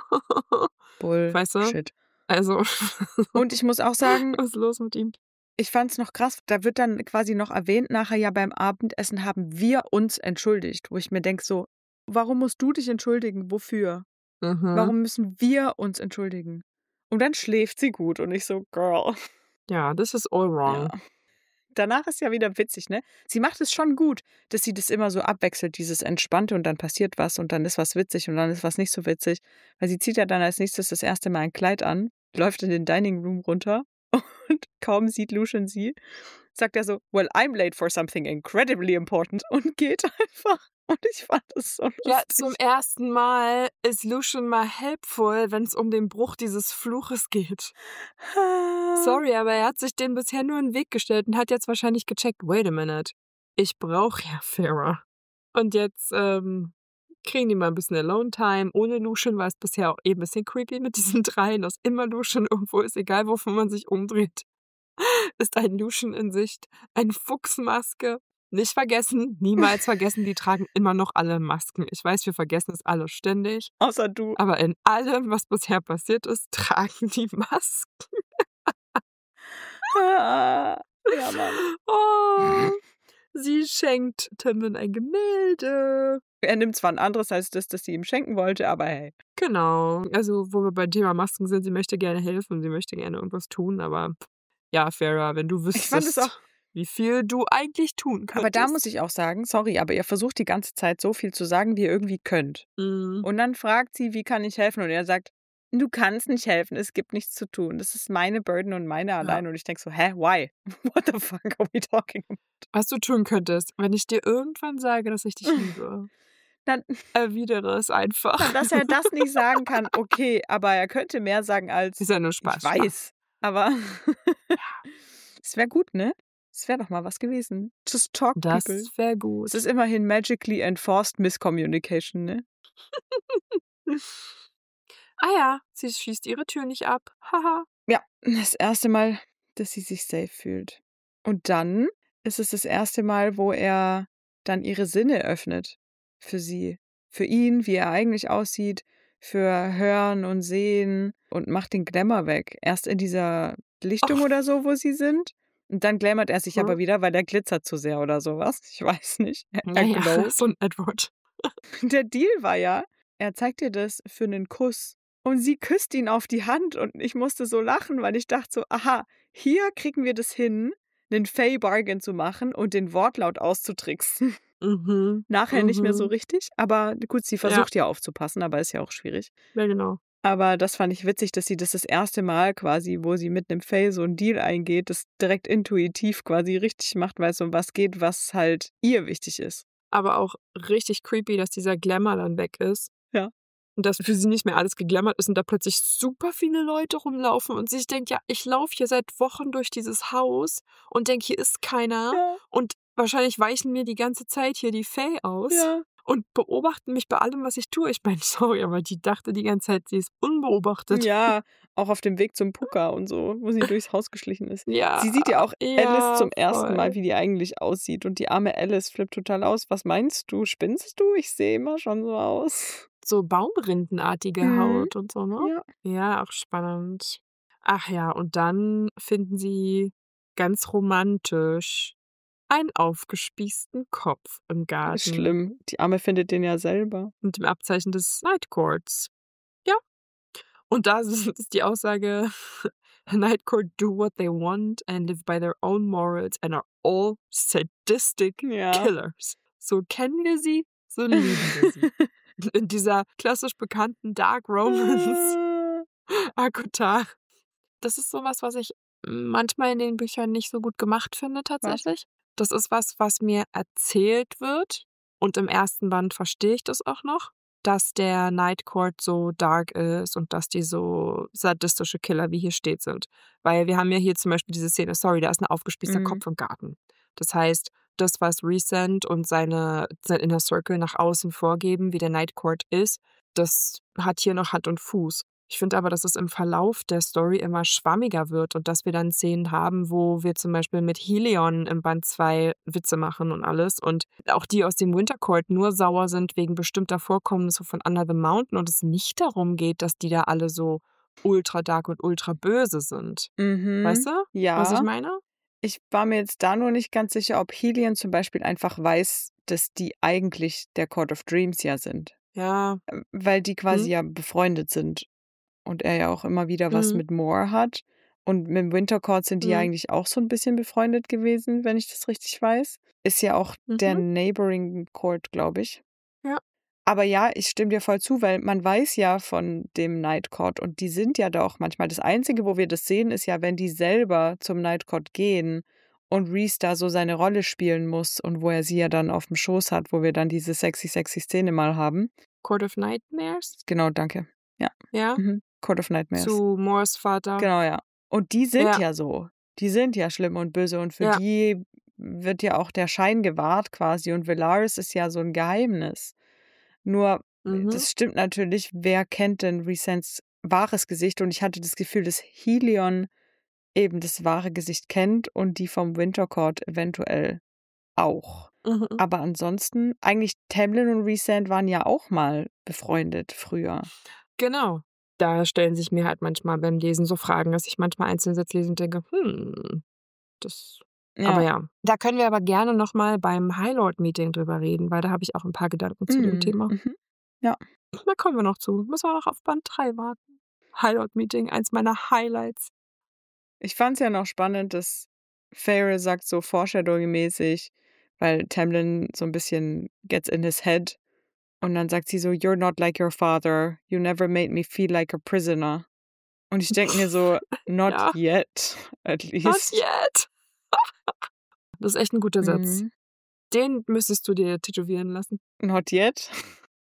Weißt du? Bullshit. Also, Und ich muss auch sagen, was ist los mit ihm? ich fand es noch krass, da wird dann quasi noch erwähnt, nachher ja beim Abendessen haben wir uns entschuldigt, wo ich mir denke so, warum musst du dich entschuldigen? Wofür? Mhm. Warum müssen wir uns entschuldigen? Und dann schläft sie gut und ich so, girl. Ja, this is all wrong. Ja. Danach ist ja wieder witzig, ne? Sie macht es schon gut, dass sie das immer so abwechselt, dieses Entspannte und dann passiert was und dann ist was witzig und dann ist was nicht so witzig. Weil sie zieht ja dann als nächstes das erste Mal ein Kleid an, läuft in den Dining Room runter und kaum sieht Lucian sie, sagt er so, well, I'm late for something incredibly important und geht einfach. Und ich fand das so lustig. Ja, zum ersten Mal ist Lucian mal helpful, wenn es um den Bruch dieses Fluches geht. Sorry, aber er hat sich dem bisher nur in den Weg gestellt und hat jetzt wahrscheinlich gecheckt, wait a minute, ich brauche ja Farrah. Und jetzt ähm, kriegen die mal ein bisschen Alone-Time. Ohne Lucian war es bisher auch eben ein bisschen creepy mit diesen dreien, dass immer Lucian irgendwo ist, egal wovon man sich umdreht. Ist ein Lucian in Sicht, eine Fuchsmaske. Nicht vergessen, niemals vergessen, die tragen immer noch alle Masken. Ich weiß, wir vergessen es alle ständig. Außer du. Aber in allem, was bisher passiert ist, tragen die Masken. Ja, Mann. Oh, sie schenkt Tamlin ein Gemälde. Er nimmt zwar ein anderes als das, das sie ihm schenken wollte, aber hey. Genau. Also, wo wir beim Thema Masken sind, sie möchte gerne helfen, sie möchte gerne irgendwas tun, aber ja, Farrah, wenn du Ich fand es wüsstest, auch. wie viel du eigentlich tun könntest. Aber da muss ich auch sagen, sorry, aber ihr versucht die ganze Zeit so viel zu sagen, wie ihr irgendwie könnt. Mhm. Und dann fragt sie, wie kann ich helfen? Und er sagt, du kannst nicht helfen, es gibt nichts zu tun. Das ist meine Burden und meine Ja. allein. Und ich denke so, hä, why? What the fuck are we talking about? Was du tun könntest, wenn ich dir irgendwann sage, dass ich dich liebe, Dann, erwidere es einfach. dann, dass er das nicht sagen kann, okay, aber er könnte mehr sagen als, Ist ja nur ich Spaß. Spaß. weiß. Aber Ja, es wäre gut, ne? Es wäre doch mal was gewesen. Just talk, das people. wäre Es gut. ist immerhin magically enforced miscommunication, ne? Ah ja, sie schießt ihre Tür nicht ab. Haha. Ja, das erste Mal, dass sie sich safe fühlt. Und dann ist es das erste Mal, wo er dann ihre Sinne öffnet für sie. Für ihn, wie er eigentlich aussieht, für Hören und Sehen und macht den Glamour weg. Erst in dieser Lichtung Oh. oder so, wo sie sind. Und dann glamourt er sich Hm. aber wieder, weil der glitzert zu sehr oder sowas. Ich weiß nicht. Er, er Naja, glowt. so ein Edward. Der Deal war ja, er zeigt ihr das für einen Kuss. Und sie küsst ihn auf die Hand und ich musste so lachen, weil ich dachte so, aha, hier kriegen wir das hin, einen Fey Bargain zu machen und den Wortlaut auszutricksen. Mhm. Nachher nicht mehr so Mhm. richtig, aber gut, sie Ja, versucht ja aufzupassen, aber ist ja auch schwierig. ja, genau. Aber das fand ich witzig, dass sie das das erste Mal quasi, wo sie mit einem Fey so einen Deal eingeht, das direkt intuitiv quasi richtig macht, weil es um was geht, was halt ihr wichtig ist. Aber auch richtig creepy, dass dieser Glamour dann weg ist. Ja. Und dass für sie nicht mehr alles geglammert ist und da plötzlich super viele Leute rumlaufen und sie sich denkt, ja, ich laufe hier seit Wochen durch dieses Haus und denke, hier ist keiner. Ja. Und wahrscheinlich weichen mir die ganze Zeit hier die Fae aus Ja. und beobachten mich bei allem, was ich tue. Ich meine, sorry, aber die dachte die ganze Zeit, sie ist unbeobachtet. Ja, auch auf dem Weg zum Puka und so, wo sie durchs Haus geschlichen ist. Ja, Sie sieht ja auch Alice ja, zum ersten Mal, voll. wie die eigentlich aussieht. Und die arme Alice flippt total aus. Was meinst du? Spinnst du? Ich sehe immer schon so aus. So baumrindenartige Mhm. Haut und so, ne? Ja. Ja, auch spannend. Ach ja, und dann finden sie ganz romantisch einen aufgespießten Kopf im Garten Schlimm. Die Arme findet den ja selber. mit dem Abzeichen des Night Courts. Ja. Und da ist ist die Aussage, Night Court do what they want and live by their own morals and are all sadistic Ja. killers. So kennen wir sie, so lieben wir sie. In dieser klassisch bekannten Dark Romance Akutar. Das ist sowas, was ich manchmal in den Büchern nicht so gut gemacht finde Was? tatsächlich. Das ist was, was mir erzählt wird und im ersten Band verstehe ich das auch noch, dass der Night Court so dark ist und dass die so sadistische Killer, wie hier steht, sind. Weil wir haben ja hier zum Beispiel diese Szene, sorry, da ist ein aufgespießter Mhm. Kopf im Garten. Das heißt, das, was Resent und seine, sein Inner Circle nach außen vorgeben, wie der Night Court ist, das hat hier noch Hand und Fuß. Ich finde aber, dass es im Verlauf der Story immer schwammiger wird und dass wir dann Szenen haben, wo wir zum Beispiel mit Helion im Band zwei Witze machen und alles und auch die aus dem Winter Court nur sauer sind wegen bestimmter Vorkommnisse von Under the Mountain und es nicht darum geht, dass die da alle so ultra dark und ultra böse sind. Mhm. Weißt du, was ich Ja. meine? Ich war mir jetzt da nur nicht ganz sicher, ob Helion zum Beispiel einfach weiß, dass die eigentlich der Court of Dreams ja sind. Ja. Ähm, Weil die quasi Hm? ja befreundet sind. Und er ja auch immer wieder was Mhm. mit Moore hat. Und mit dem Winter Court sind die ja Mhm. eigentlich auch so ein bisschen befreundet gewesen, wenn ich das richtig weiß. Ist ja auch der Mhm. Neighboring Court, glaube ich. Ja. Aber ja, ich stimme dir voll zu, weil man weiß ja von dem Night Court und die sind ja da auch manchmal. Das Einzige, wo wir das sehen, ist ja, wenn die selber zum Night Court gehen und Reese da so seine Rolle spielen muss und wo er sie ja dann auf dem Schoß hat, wo wir dann diese sexy, sexy Szene mal haben. Court of Nightmares? Genau, danke. Ja. Ja. Mhm. Court of Nightmares. Zu Moores Vater. Genau, ja. Und die sind Ja. ja so. Die sind ja schlimm und böse und für Ja. die wird ja auch der Schein gewahrt quasi und Velaris ist ja so ein Geheimnis. Nur, Mhm. das stimmt natürlich, wer kennt denn Resents wahres Gesicht? Und ich hatte das Gefühl, dass Helion eben das wahre Gesicht kennt und die vom Winter Court eventuell auch. Mhm. Aber ansonsten, eigentlich Tamlin und Resent waren ja auch mal befreundet früher. Genau. Da stellen sich mir halt manchmal beim Lesen so Fragen, dass ich manchmal einzelne Sätze lese und denke, hm, das. Aber Ja. ja, da können wir aber gerne nochmal beim Highlord-Meeting drüber reden, weil da habe ich auch ein paar Gedanken zu dem Mhm. Thema. Mhm. Ja. Da kommen wir noch zu. Müssen wir noch auf Band drei warten. Highlord-Meeting, eins meiner Highlights. Ich fand es ja noch spannend, dass Feyre sagt so Foreshadowing-mäßig, weil Tamlin so ein bisschen gets in his head Und dann sagt sie so, you're not like your father. You never made me feel like a prisoner. Und ich denke mir so, not Ja. yet, at least. Not yet. Das ist echt ein guter Satz. Mhm. Den müsstest du dir tätowieren lassen. Not yet.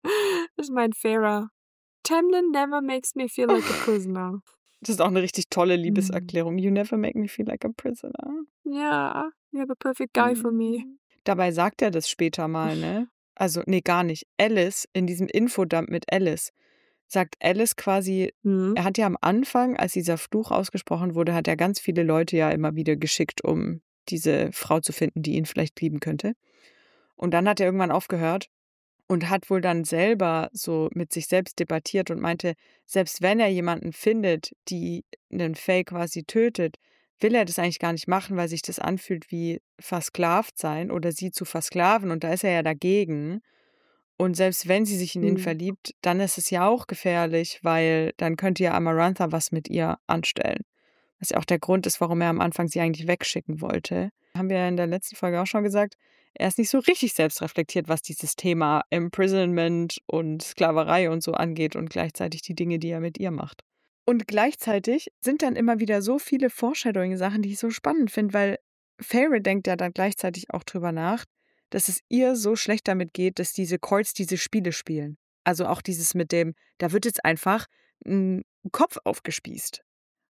Das ist mein Farrah. Tamlin never makes me feel like a prisoner. Das ist auch eine richtig tolle Hm. Liebeserklärung. You never make me feel like a prisoner. Ja, you're the perfect guy for me. Mhm. Dabei sagt er das später mal, ne? Also, nee, gar nicht. Alice, in diesem Infodump mit Alice, sagt Alice quasi, Mhm. er hat ja am Anfang, als dieser Fluch ausgesprochen wurde, hat er ganz viele Leute ja immer wieder geschickt, um diese Frau zu finden, die ihn vielleicht lieben könnte. Und dann hat er irgendwann aufgehört und hat wohl dann selber so mit sich selbst debattiert und meinte, selbst wenn er jemanden findet, die einen Fae quasi tötet, will er das eigentlich gar nicht machen, weil sich das anfühlt wie versklavt sein oder sie zu versklaven. Und da ist er ja dagegen. Und selbst wenn sie sich in ihn Mhm. verliebt, dann ist es ja auch gefährlich, weil dann könnte ja Amarantha was mit ihr anstellen. Was ja auch der Grund ist, warum er am Anfang sie eigentlich wegschicken wollte. Haben wir in der letzten Folge auch schon gesagt, er ist nicht so richtig selbstreflektiert, was dieses Thema Imprisonment und Sklaverei und so angeht und gleichzeitig die Dinge, die er mit ihr macht. Und gleichzeitig sind dann immer wieder so viele Foreshadowing-Sachen, die ich so spannend finde, weil Feyre denkt ja dann gleichzeitig auch drüber nach, dass es ihr so schlecht damit geht, dass diese Courts diese Spiele spielen. Also auch dieses mit dem, da wird jetzt einfach ein Kopf aufgespießt.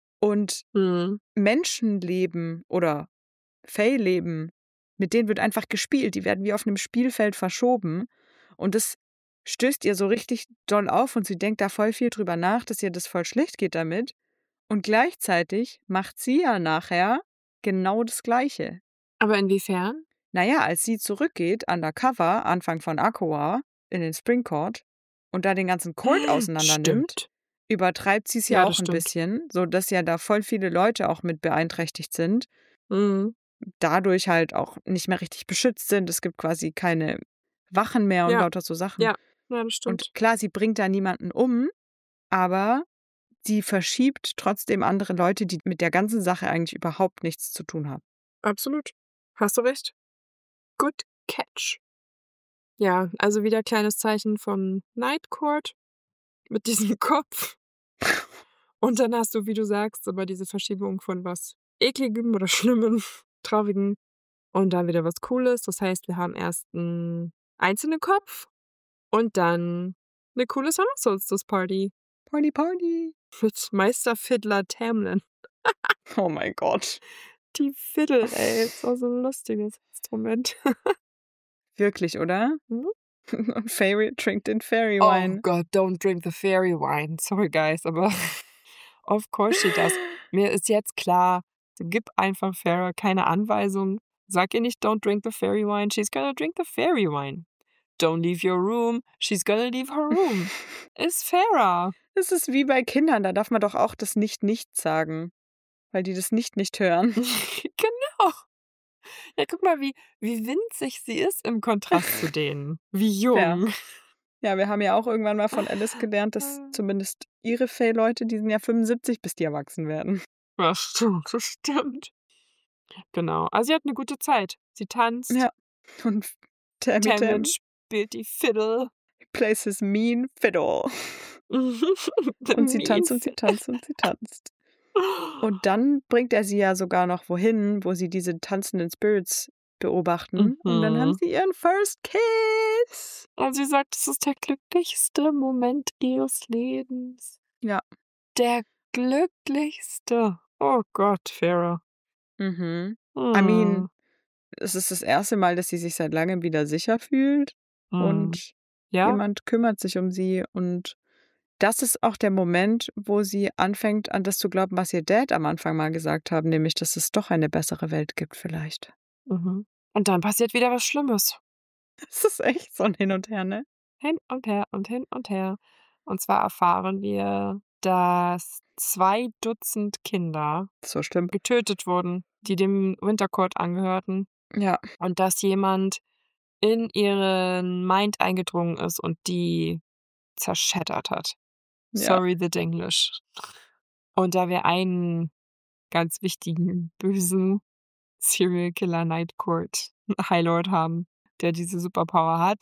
Und Mhm. Menschenleben oder Fae-Leben, mit denen wird einfach gespielt. Die werden wie auf einem Spielfeld verschoben. Und das stößt ihr so richtig doll auf und sie denkt da voll viel drüber nach, dass ihr das voll schlecht geht damit. Und gleichzeitig macht sie ja nachher genau das Gleiche. Aber inwiefern? Naja, als sie zurückgeht, undercover, Anfang von Aqua, in den Spring Court und da den ganzen Court auseinander nimmt, Stimmt. übertreibt sie es ja, Ja, auch das ein stimmt. bisschen, sodass ja da voll viele Leute auch mit beeinträchtigt sind, Mhm. dadurch halt auch nicht mehr richtig beschützt sind. Es gibt quasi keine Wachen mehr und Ja. lauter so Sachen. Ja, ja, das Und stimmt. klar, sie bringt da niemanden um, aber sie verschiebt trotzdem andere Leute, die mit der ganzen Sache eigentlich überhaupt nichts zu tun haben. Absolut. Hast du recht. Good catch. Ja, also wieder kleines Zeichen vom Night Court mit diesem Kopf. Und dann hast du, wie du sagst, aber diese Verschiebung von was Ekligem oder Schlimmem, Traurigem und dann wieder was Cooles. Das heißt, wir haben erst einen einzelnen Kopf und dann eine coole Summer Solstice Party Party, Party. mit Meisterfiddler Tamlin. Oh mein Gott. Die Fiddle, ey, ist auch so ein lustiges Instrument. Wirklich, oder? Mhm. Und Fairy trinkt den Fairy Oh Wine. Gott, don't drink the fairy wine. Sorry, guys, aber of course she does. Mir ist jetzt klar, gib einfach Farrah keine Anweisung. Sag ihr nicht, don't drink the fairy wine. She's gonna drink the fairy wine. Don't leave your room. She's gonna leave her room. Ist Farrah. Es ist wie bei Kindern, da darf man doch auch das Nicht-Nicht sagen, weil die das nicht nicht hören. Genau. Ja, guck mal, wie, wie winzig sie ist im Kontrast zu denen. Wie Fair. jung. Ja, wir haben ja auch irgendwann mal von Alice gelernt, dass zumindest ihre Fae-Leute, die sind ja fünfundsiebzig, bis die erwachsen werden. Ja, stimmt, das stimmt. Genau. Also sie hat eine gute Zeit. Sie tanzt. Ja. Und Tammy Tamlin Tam spielt die Fiddle. plays his mean fiddle. The Und sie mean tanzt und sie Fiddle. tanzt und sie tanzt. Und dann bringt er sie ja sogar noch wohin, wo sie diese tanzenden Spirits beobachten. Und dann haben Mhm. sie ihren First Kiss. Und sie sagt, es ist der glücklichste Moment ihres Lebens. Ja. Der glücklichste. Oh Gott, Farrah. Mhm. Hm. I mean, es ist das erste Mal, dass sie sich seit langem wieder sicher fühlt. Hm. Und Ja, jemand kümmert sich um sie. Und das ist auch der Moment, wo sie anfängt, an das zu glauben, was ihr Dad am Anfang mal gesagt haben, nämlich, dass es doch eine bessere Welt gibt vielleicht. mhm. Und dann passiert wieder was Schlimmes. Das ist echt so ein Hin und Her, ne? Hin und her und hin und her. Und zwar erfahren wir, dass zwei Dutzend Kinder So stimmt. getötet wurden, die dem Wintercourt angehörten. Ja. Und dass jemand in ihren Mind eingedrungen ist und die zerschmettert hat. Ja. Sorry, the Denglish. Und da wir einen ganz wichtigen, bösen Serial Killer Night Court High Lord haben, der diese Superpower hat,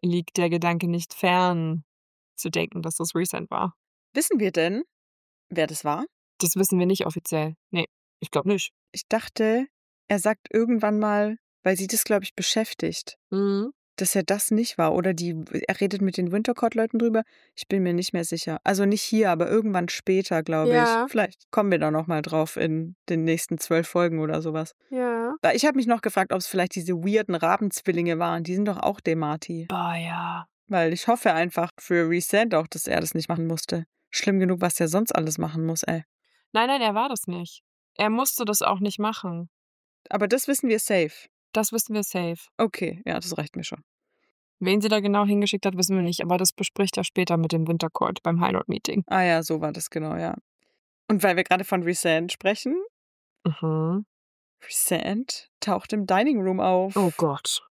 liegt der Gedanke nicht fern, zu denken, dass das Rhysand war. Wissen wir denn, wer das war? Das wissen wir nicht offiziell. Nee, ich glaube nicht. Ich dachte, er sagt irgendwann mal, weil sie das, glaube ich, beschäftigt, Mhm. dass er das nicht war. Oder die, er redet mit den Wintercourt-Leuten drüber. Ich bin mir nicht mehr sicher. Also nicht hier, aber irgendwann später, glaube Ja. ich. Vielleicht kommen wir da nochmal drauf in den nächsten zwölf Folgen oder sowas. Ja. Weil Ich habe mich noch gefragt, ob es vielleicht diese weirden Rabenzwillinge waren. Die sind doch auch Demati. Boah, ja. Weil ich hoffe einfach für Rhysand auch, dass er das nicht machen musste. Schlimm genug, was der sonst alles machen muss, ey. Nein, nein, er war das nicht. Er musste das auch nicht machen. Aber das wissen wir safe. Das wissen wir safe. Okay, ja, das reicht mir schon. Wen sie da genau hingeschickt hat, wissen wir nicht, aber das bespricht er später mit dem Wintercourt beim High-Lord-Meeting. Ah ja, so war das genau, ja. Und weil wir gerade von Rhysand sprechen, Mhm. Rhysand taucht im Dining Room auf. Oh Gott.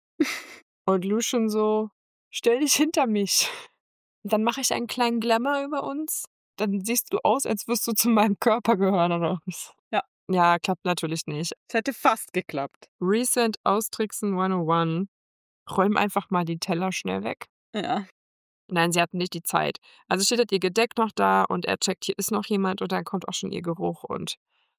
Und Lucien so, stell dich hinter mich. Dann mache ich einen kleinen Glamour über uns. Dann siehst du aus, als wirst du zu meinem Körper gehören oder was. Ja. Ja, klappt natürlich nicht. Es hätte fast geklappt. Rhysand austricksen hundertundeins. Räum einfach mal die Teller schnell weg. Ja. Nein, sie hatten nicht die Zeit. Also steht halt ihr Gedeck noch da und er checkt, hier ist noch jemand und dann kommt auch schon ihr Geruch und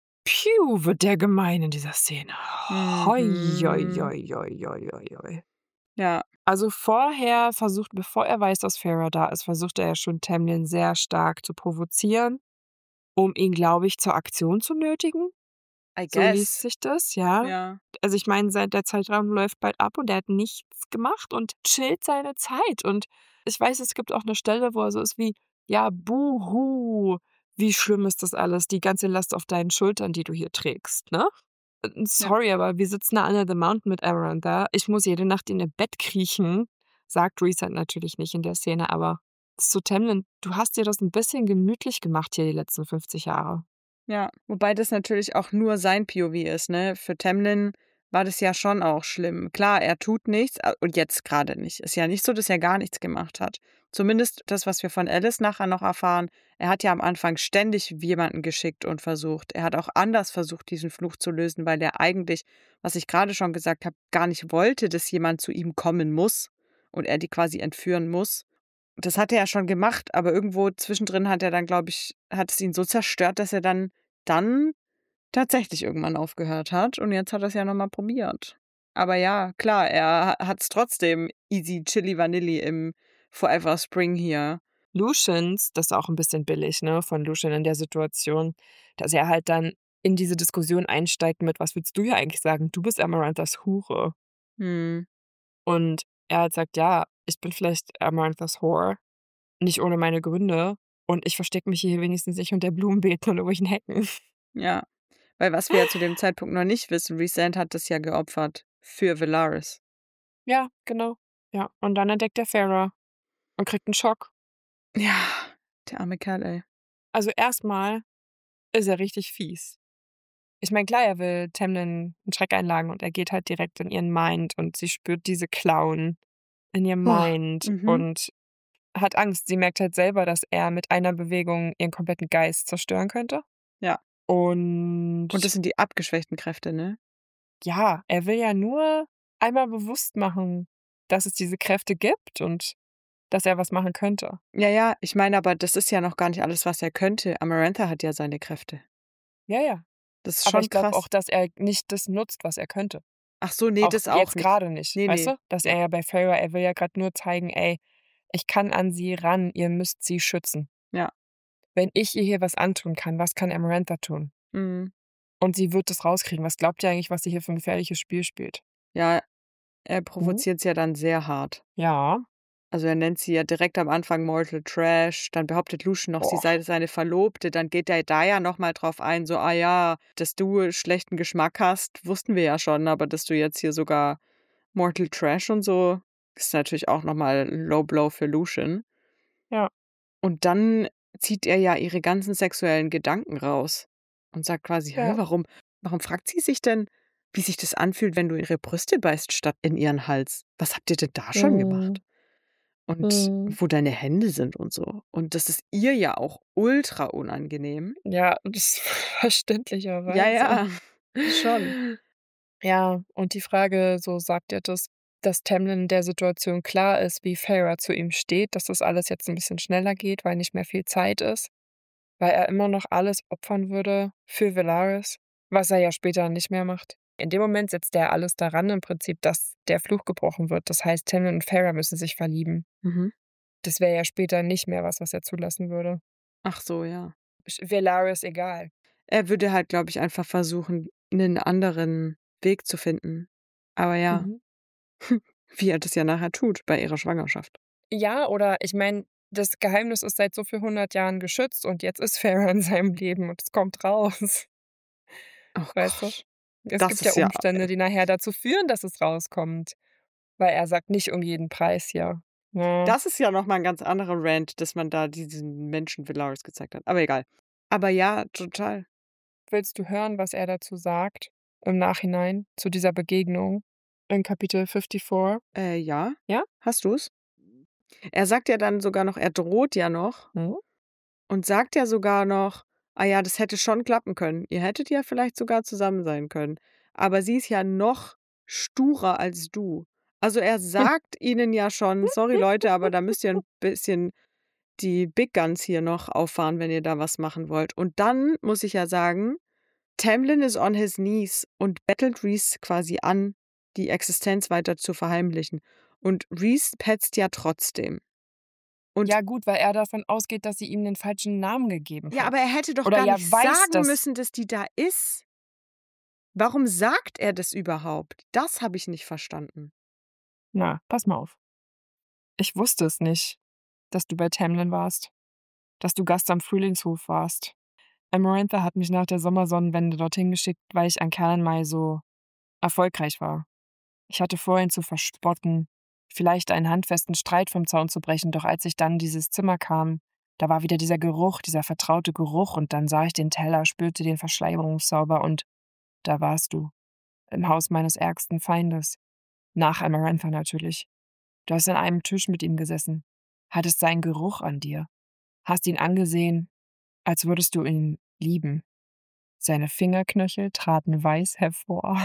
piu, wird der gemein in dieser Szene. Hoi, hoi, Mhm. hoi, hoi, hoi, hoi, hoi. Ja. Also vorher versucht, bevor er weiß, dass Feyre da ist, versucht er ja schon Tamlin sehr stark zu provozieren, um ihn, glaube ich, zur Aktion zu nötigen. I So guess. liest sich das, ja. Ja. Also ich meine, seit der Zeitraum läuft bald ab und er hat nichts gemacht und chillt seine Zeit. Und ich weiß, es gibt auch eine Stelle, wo er so ist wie, ja, buhu, wie schlimm ist das alles, die ganze Last auf deinen Schultern, die du hier trägst, ne? Äh, Sorry, aber wir sitzen da under the mountain mit Amarantha. Ich muss jede Nacht in ihr Bett kriechen. Sagt Rhysand natürlich nicht in der Szene, aber so Tamlin, du hast dir das ein bisschen gemütlich gemacht hier die letzten fünfzig Jahre. Ja. Wobei das natürlich auch nur sein P O V ist, ne? Für Tamlin war das ja schon auch schlimm. Klar, er tut nichts a- und jetzt gerade nicht. Ist ja nicht so, dass er gar nichts gemacht hat. Zumindest das, was wir von Alice nachher noch erfahren. Er hat ja am Anfang ständig jemanden geschickt und versucht. Er hat auch anders versucht, diesen Fluch zu lösen, weil er eigentlich, was ich gerade schon gesagt habe, gar nicht wollte, dass jemand zu ihm kommen muss und er die quasi entführen muss. Das hat er ja schon gemacht, aber irgendwo zwischendrin hat er dann, glaube ich, hat es ihn so zerstört, dass er dann, dann tatsächlich irgendwann aufgehört hat. Und jetzt hat er es ja nochmal probiert. Aber ja, klar, er hat es trotzdem easy chili vanilli im Forever Spring hier. Lucians, das ist auch ein bisschen billig, ne, von Lucien in der Situation, dass er halt dann in diese Diskussion einsteigt mit, was willst du ja eigentlich sagen? Du bist Amaranthas Hure. Hm. Und er halt sagt, ja, ich bin vielleicht Amaranthas Whore, nicht ohne meine Gründe. Und ich verstecke mich hier wenigstens nicht unter Blumenbeeten und irgendwelchen Hecken. Ja, weil was wir ja zu dem Zeitpunkt noch nicht wissen, Rhysand hat das ja geopfert für Velaris. Ja, genau. Ja, und dann entdeckt er Feyre und kriegt einen Schock. Ja, der arme Kerl, ey. Also erstmal ist er richtig fies. Ich meine, klar, er will Tamlin einen Schreck einlagen und er geht halt direkt in ihren Mind und sie spürt diese Klauen in ihrem Boah, Mind mhm. und hat Angst. Sie merkt halt selber, dass er mit einer Bewegung ihren kompletten Geist zerstören könnte. Ja. Und, Und das sind die abgeschwächten Kräfte, ne? ja, er will ja nur einmal bewusst machen, dass es diese Kräfte gibt und dass er was machen könnte. Ja, ja, ich meine aber, das ist ja noch gar nicht alles, was er könnte. Amarantha hat ja seine Kräfte. Ja, ja. Das ist Aber schon ich glaube krass. auch, dass er nicht das nutzt, was er könnte. Ach so, nee, auch das auch jetzt nicht. gerade nicht, Nee, weißt nee. du? Dass er ja bei Feyre, er will ja gerade nur zeigen, ey, ich kann an sie ran, ihr müsst sie schützen. Ja. Wenn ich ihr hier was antun kann, was kann Amarantha tun? Mhm. Und sie wird das rauskriegen. Was glaubt ihr eigentlich, was sie hier für ein gefährliches Spiel spielt? Ja, er provoziert es ja dann sehr hart. Ja. Also er nennt sie ja direkt am Anfang Mortal Trash, dann behauptet Lucian noch, sie Boah. sei seine Verlobte, dann geht er da ja nochmal drauf ein, so, ah ja, dass du schlechten Geschmack hast, wussten wir ja schon, aber dass du jetzt hier sogar Mortal Trash und so, ist natürlich auch nochmal ein Low Blow für Lucian. Ja. Und dann zieht er ja ihre ganzen sexuellen Gedanken raus und sagt quasi, hä, Ja. warum, warum fragt sie sich denn, wie sich das anfühlt, wenn du ihre Brüste beißt statt in ihren Hals? Was habt ihr denn da schon Mhm. gemacht? Und Mhm. wo deine Hände sind und so. Und das ist ihr ja auch ultra unangenehm. Ja, das verständlicherweise. Ja, ja. Schon. Ja, und die Frage, so sagt er das, dass Tamlin in der Situation klar ist, wie Feyre zu ihm steht, dass das alles jetzt ein bisschen schneller geht, weil nicht mehr viel Zeit ist, weil er immer noch alles opfern würde für Velaris, was er ja später nicht mehr macht. In dem Moment setzt er alles daran im Prinzip, dass der Fluch gebrochen wird. Das heißt, Tamlin und Feyre müssen sich verlieben. Mhm. Das wäre ja später nicht mehr was, was er zulassen würde. Ach so, ja. Velaris egal. Er würde halt, glaube ich, einfach versuchen, einen anderen Weg zu finden. Aber ja, Mhm. wie er das ja nachher tut bei ihrer Schwangerschaft. Ja, oder ich meine, das Geheimnis ist seit so vielen hundert Jahren geschützt und jetzt ist Feyre in seinem Leben und es kommt raus. Oh Weißt du? Gott. Es Das gibt ist ja ja. Umstände, die nachher dazu führen, dass es rauskommt. Weil er sagt nicht um jeden Preis hier. Ja. Das ist ja nochmal ein ganz anderer Rant, dass man da diesen Menschen Velaris gezeigt hat. Aber egal. Aber ja, total. Willst du hören, was er dazu sagt im Nachhinein zu dieser Begegnung in Kapitel vierundfünfzig? Äh, ja. Ja? Hast du's? Er sagt ja dann sogar noch, er droht ja noch Hm? und sagt ja sogar noch, ah ja, das hätte schon klappen können. Ihr hättet ja vielleicht sogar zusammen sein können. Aber sie ist ja noch sturer als du. Also er sagt ihnen ja schon, sorry Leute, aber da müsst ihr ein bisschen die Big Guns hier noch auffahren, wenn ihr da was machen wollt. Und dann muss ich ja sagen, Tamlin ist on his knees und bettelt Rhys quasi an, die Existenz weiter zu verheimlichen. Und Rhys petzt ja trotzdem. Und Ja gut, weil er davon ausgeht, dass sie ihm den falschen Namen gegeben hat. ja, aber er hätte doch Oder gar ja nicht weiß, sagen dass- müssen, dass die da ist. Warum sagt er das überhaupt? Das habe ich nicht verstanden. Na, pass mal auf. Ich wusste es nicht, dass du bei Tamlin warst. Dass du Gast am Frühlingshof warst. Amarantha hat mich nach der Sommersonnenwende dorthin geschickt, weil ich an Calanmai so erfolgreich war. Ich hatte vor, ihn zu verspotten, vielleicht einen handfesten Streit vom Zaun zu brechen, doch als ich dann in dieses Zimmer kam, da war wieder dieser Geruch, dieser vertraute Geruch, und dann sah ich den Teller, spürte den Verschleierungszauber und da warst du. Im Haus meines ärgsten Feindes. Nach Amarantha natürlich. Du hast an einem Tisch mit ihm gesessen, hattest seinen Geruch an dir, hast ihn angesehen, als würdest du ihn lieben. Seine Fingerknöchel traten weiß hervor.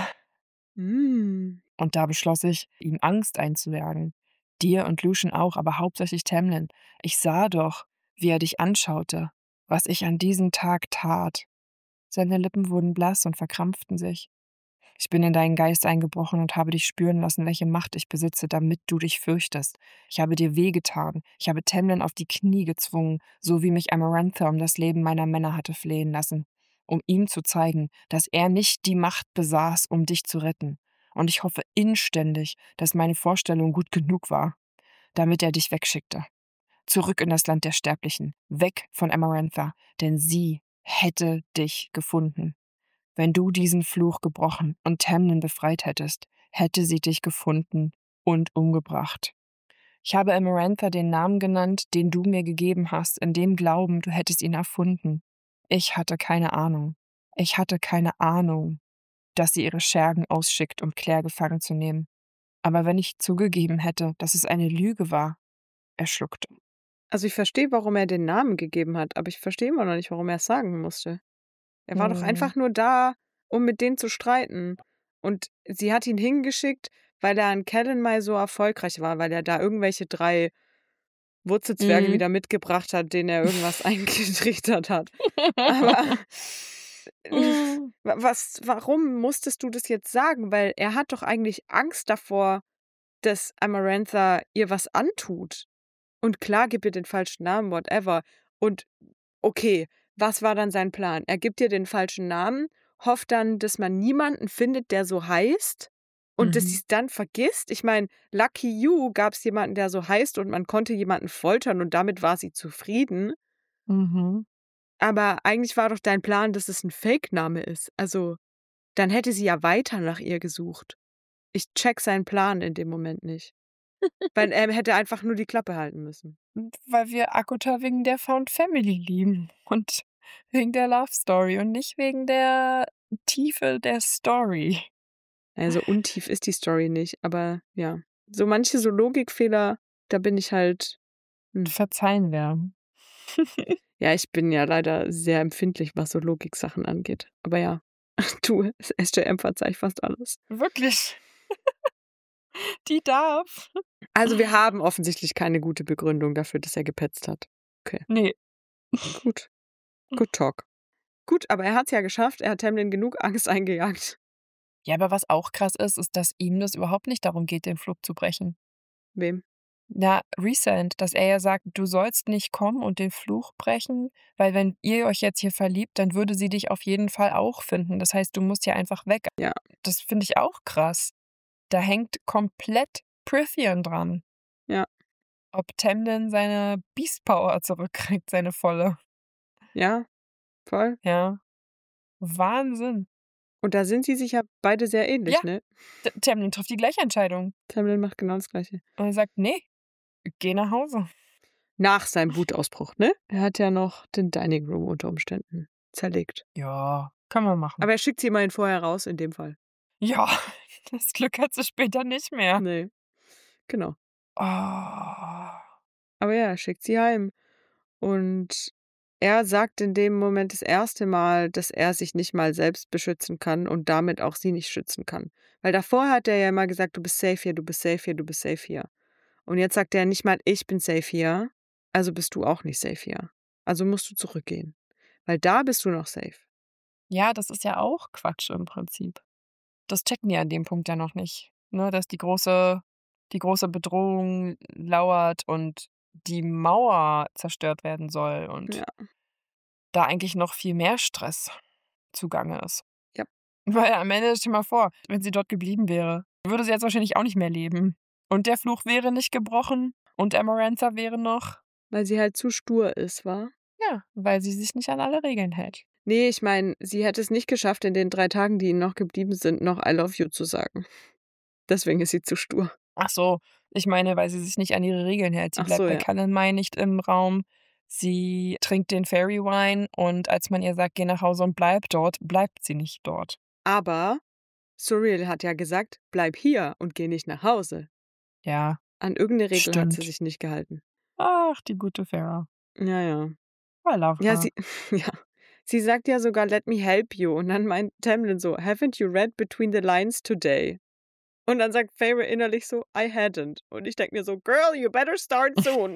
Mm. Und da beschloss ich, ihm Angst einzujagen. Dir und Lucien auch, aber hauptsächlich Tamlin. Ich sah doch, wie er dich anschaute, was ich an diesem Tag tat. Seine Lippen wurden blass und verkrampften sich. Ich bin in deinen Geist eingebrochen und habe dich spüren lassen, welche Macht ich besitze, damit du dich fürchtest. Ich habe dir wehgetan. Ich habe Tamlin auf die Knie gezwungen, so wie mich Amarantha um das Leben meiner Männer hatte flehen lassen, um ihm zu zeigen, dass er nicht die Macht besaß, um dich zu retten. Und ich hoffe inständig, dass meine Vorstellung gut genug war, damit er dich wegschickte. Zurück in das Land der Sterblichen, weg von Amarantha, denn sie hätte dich gefunden. Wenn du diesen Fluch gebrochen und Tamlin befreit hättest, hätte sie dich gefunden und umgebracht. Ich habe Amarantha den Namen genannt, den du mir gegeben hast, in dem Glauben, du hättest ihn erfunden. Ich hatte keine Ahnung. Ich hatte keine Ahnung, dass sie ihre Schergen ausschickt, um Claire gefangen zu nehmen. Aber wenn ich zugegeben hätte, dass es eine Lüge war, er schluckte. Also ich verstehe, warum er den Namen gegeben hat, aber ich verstehe immer noch nicht, warum er es sagen musste. Er war doch Hm. einfach nur da, um mit denen zu streiten. Und sie hat ihn hingeschickt, weil er an Calanmai so erfolgreich war, weil er da irgendwelche drei Wurzelzwerge Mhm. wieder mitgebracht hat, denen er irgendwas eingetrichtert hat. Aber Mhm. was, warum musstest du das jetzt sagen? Weil er hat doch eigentlich Angst davor, dass Amarantha ihr was antut. Und klar, gib ihr den falschen Namen, whatever. Und okay, was war dann sein Plan? Er gibt ihr den falschen Namen, hofft dann, dass man niemanden findet, der so heißt und Mhm. dass sie es dann vergisst. Ich meine, Lucky You gab es jemanden, der so heißt und man konnte jemanden foltern und damit war sie zufrieden. Mhm. Aber eigentlich war doch dein Plan, dass es ein Fake-Name ist. Also, dann hätte sie ja weiter nach ihr gesucht. Ich check seinen Plan in dem Moment nicht. Weil er hätte einfach nur die Klappe halten müssen. Weil wir Akuta wegen der Found Family lieben und wegen der Love Story und nicht wegen der Tiefe der Story. Also untief ist die Story nicht, aber ja. So manche so Logikfehler, da bin ich halt. Hm. Verzeihen wir. Ja, ich bin ja leider sehr empfindlich, was so Logiksachen angeht. Aber ja, du, S J M verzeih ich fast alles. Wirklich. Die darf. Also wir haben offensichtlich keine gute Begründung dafür, dass er gepetzt hat. Okay, Nee. gut. Good talk. Gut, aber er hat es ja geschafft. Er hat Tamlin genug Angst eingejagt. Ja, aber was auch krass ist, ist, dass ihm das überhaupt nicht darum geht, den Fluch zu brechen. Wem? Na, Rhysand, dass er ja sagt, du sollst nicht kommen und den Fluch brechen, weil wenn ihr euch jetzt hier verliebt, dann würde sie dich auf jeden Fall auch finden. Das heißt, du musst ja einfach weg. Ja. Das finde ich auch krass. Da hängt komplett Prythian dran. Ja. Ob Tamlin seine Beast Power zurückkriegt, seine volle. Ja, voll. Ja. Wahnsinn. Und da sind sie sich ja beide sehr ähnlich, Ja. ne? T- Tamlin trifft die gleiche Entscheidung. Tamlin macht genau das Gleiche. Und er sagt, nee, geh nach Hause. Nach seinem Wutausbruch, ne? Er hat ja noch den Dining Room unter Umständen zerlegt. Ja, können wir machen. Aber er schickt sie immerhin vorher raus, in dem Fall. Ja, das Glück hat sie später nicht mehr. Nee. Genau. Oh. Aber ja, er schickt sie heim. Und er sagt in dem Moment das erste Mal, dass er sich nicht mal selbst beschützen kann und damit auch sie nicht schützen kann. Weil davor hat er ja immer gesagt, du bist safe hier, du bist safe hier, du bist safe hier. Und jetzt sagt er nicht mal, ich bin safe hier, also bist du auch nicht safe hier. Also musst du zurückgehen. Weil da bist du noch safe. Ja, das ist ja auch Quatsch im Prinzip. Das checken die an dem Punkt ja noch nicht. Ne, dass die große, die große Bedrohung lauert und die Mauer zerstört werden soll und Ja. da eigentlich noch viel mehr Stress zugange ist. Ja. Weil am Ende, stell dir mal vor, wenn sie dort geblieben wäre, würde sie jetzt wahrscheinlich auch nicht mehr leben. Und der Fluch wäre nicht gebrochen und Amarantha wäre noch. Weil sie halt zu stur ist, wa? Ja, weil sie sich nicht an alle Regeln hält. Nee, ich meine, sie hätte es nicht geschafft, in den drei Tagen, die ihnen noch geblieben sind, noch I love you zu sagen. Deswegen ist sie zu stur. Ach so, ich meine, weil sie sich nicht an ihre Regeln hält. Sie Ach bleibt so, bei ja. Calanmai nicht im Raum. Sie trinkt den Fairy Wine und als man ihr sagt, geh nach Hause und bleib dort, bleibt sie nicht dort. Aber Suriel hat ja gesagt, bleib hier und geh nicht nach Hause. Ja. An irgendeine Regel hat sie Stimmt. sich nicht gehalten. Ach, die gute Farah. Ja, ja. I love Ja, her. sie, ja. Sie sagt ja sogar, let me help you. Und dann meint Tamlin so, haven't you read between the lines today? Und dann sagt Feyre innerlich so, I hadn't. Und ich denke mir so, girl, you better start soon.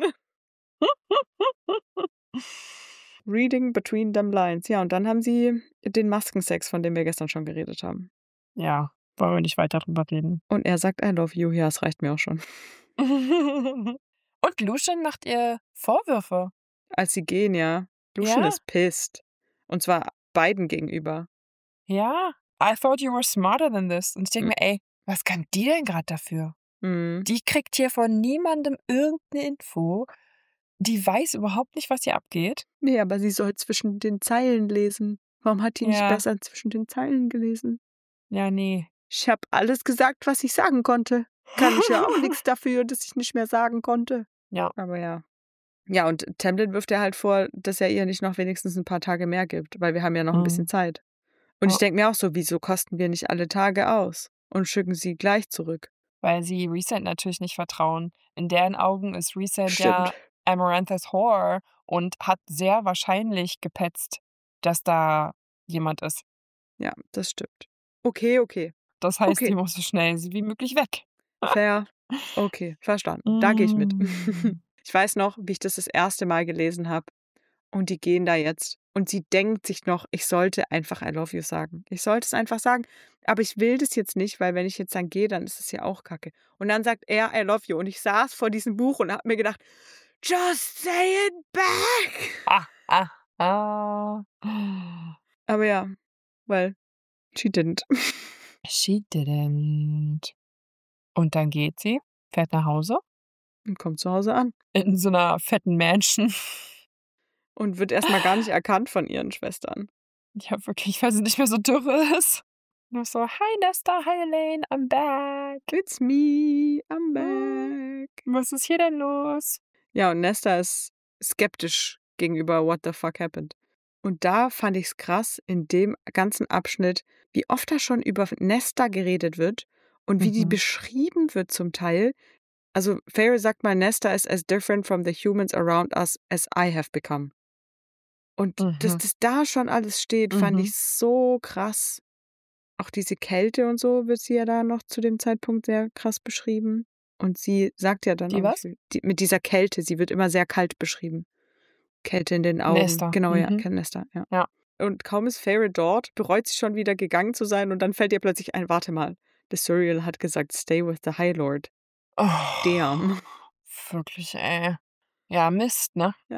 Reading between them lines. Ja, und dann haben sie den Maskensex, von dem wir gestern schon geredet haben. Ja, wollen wir nicht weiter drüber reden. Und er sagt, I love you. Ja, es reicht mir auch schon. Und Lucien macht ihr Vorwürfe. Als sie gehen, ja. Lucien Ja. ist pissed. Und zwar beiden gegenüber. Ja, I thought you were smarter than this. Und ich denke Mhm. mir, ey, was kann die denn gerade dafür? Mhm. Die kriegt hier von niemandem irgendeine Info. Die weiß überhaupt nicht, was hier abgeht. Nee, aber sie soll zwischen den Zeilen lesen. Warum hat die nicht Ja. besser zwischen den Zeilen gelesen? Ja, nee. Ich habe alles gesagt, was ich sagen konnte. Kann ich ja auch nichts dafür, dass ich nicht mehr sagen konnte. Ja. Aber ja. Ja, und Tamlin wirft er halt vor, dass er ihr nicht noch wenigstens ein paar Tage mehr gibt, weil wir haben ja noch ein Mhm. bisschen Zeit. Und ich Oh. denke mir auch so, wieso kosten wir nicht alle Tage aus und schicken sie gleich zurück? Weil sie Rhysand natürlich nicht vertrauen. In deren Augen ist Rhysand Stimmt. ja Amaranthas Whore und hat sehr wahrscheinlich gepetzt, dass da jemand ist. Ja, das stimmt. Okay, okay. Das heißt, Okay. sie muss so schnell wie möglich weg. Fair. Okay, verstanden. Da gehe ich mit. Mm. Ich weiß noch, wie ich das das erste Mal gelesen habe. Und die gehen da jetzt. Und sie denkt sich noch, ich sollte einfach I love you sagen. Ich sollte es einfach sagen. Aber ich will das jetzt nicht, weil wenn ich jetzt dann gehe, dann ist es ja auch kacke. Und dann sagt er I love you. Und ich saß vor diesem Buch und habe mir gedacht, just say it back. Ah, ah, ah. Aber ja, well, she didn't. She didn't. Und dann geht sie, fährt nach Hause Und kommt zu Hause an. in so einer fetten Mansion. Und wird erstmal gar nicht erkannt von ihren Schwestern. Ja, wirklich, weil sie nicht mehr so dürre ist. Nur so, hi Nesta, hi Elaine, I'm back. It's me, I'm back. Was ist hier denn los? Ja, und Nesta ist skeptisch gegenüber What the fuck happened. Und da fand ich es krass, in dem ganzen Abschnitt, wie oft da schon über Nesta geredet wird und wie die Mhm. beschrieben wird zum Teil. Also Feyre sagt mal, Nesta is as different from the humans around us as I have become. Und dass Mhm. das da schon alles steht, fand Mhm. ich so krass. Auch diese Kälte und so wird sie ja da noch zu dem Zeitpunkt sehr krass beschrieben. Und sie sagt ja dann Die auch, was? sie- die, mit dieser Kälte, sie wird immer sehr kalt beschrieben. Kälte in den Augen. Nesta. Genau, ja, Mhm. Nesta, ja. Ja. Und kaum ist Feyre dort, bereut sie schon wieder gegangen zu sein und dann fällt ihr plötzlich ein, warte mal, der Suriel hat gesagt, stay with the High Lord. Oh, Damn. wirklich, ey. Ja, Mist, ne? Ja.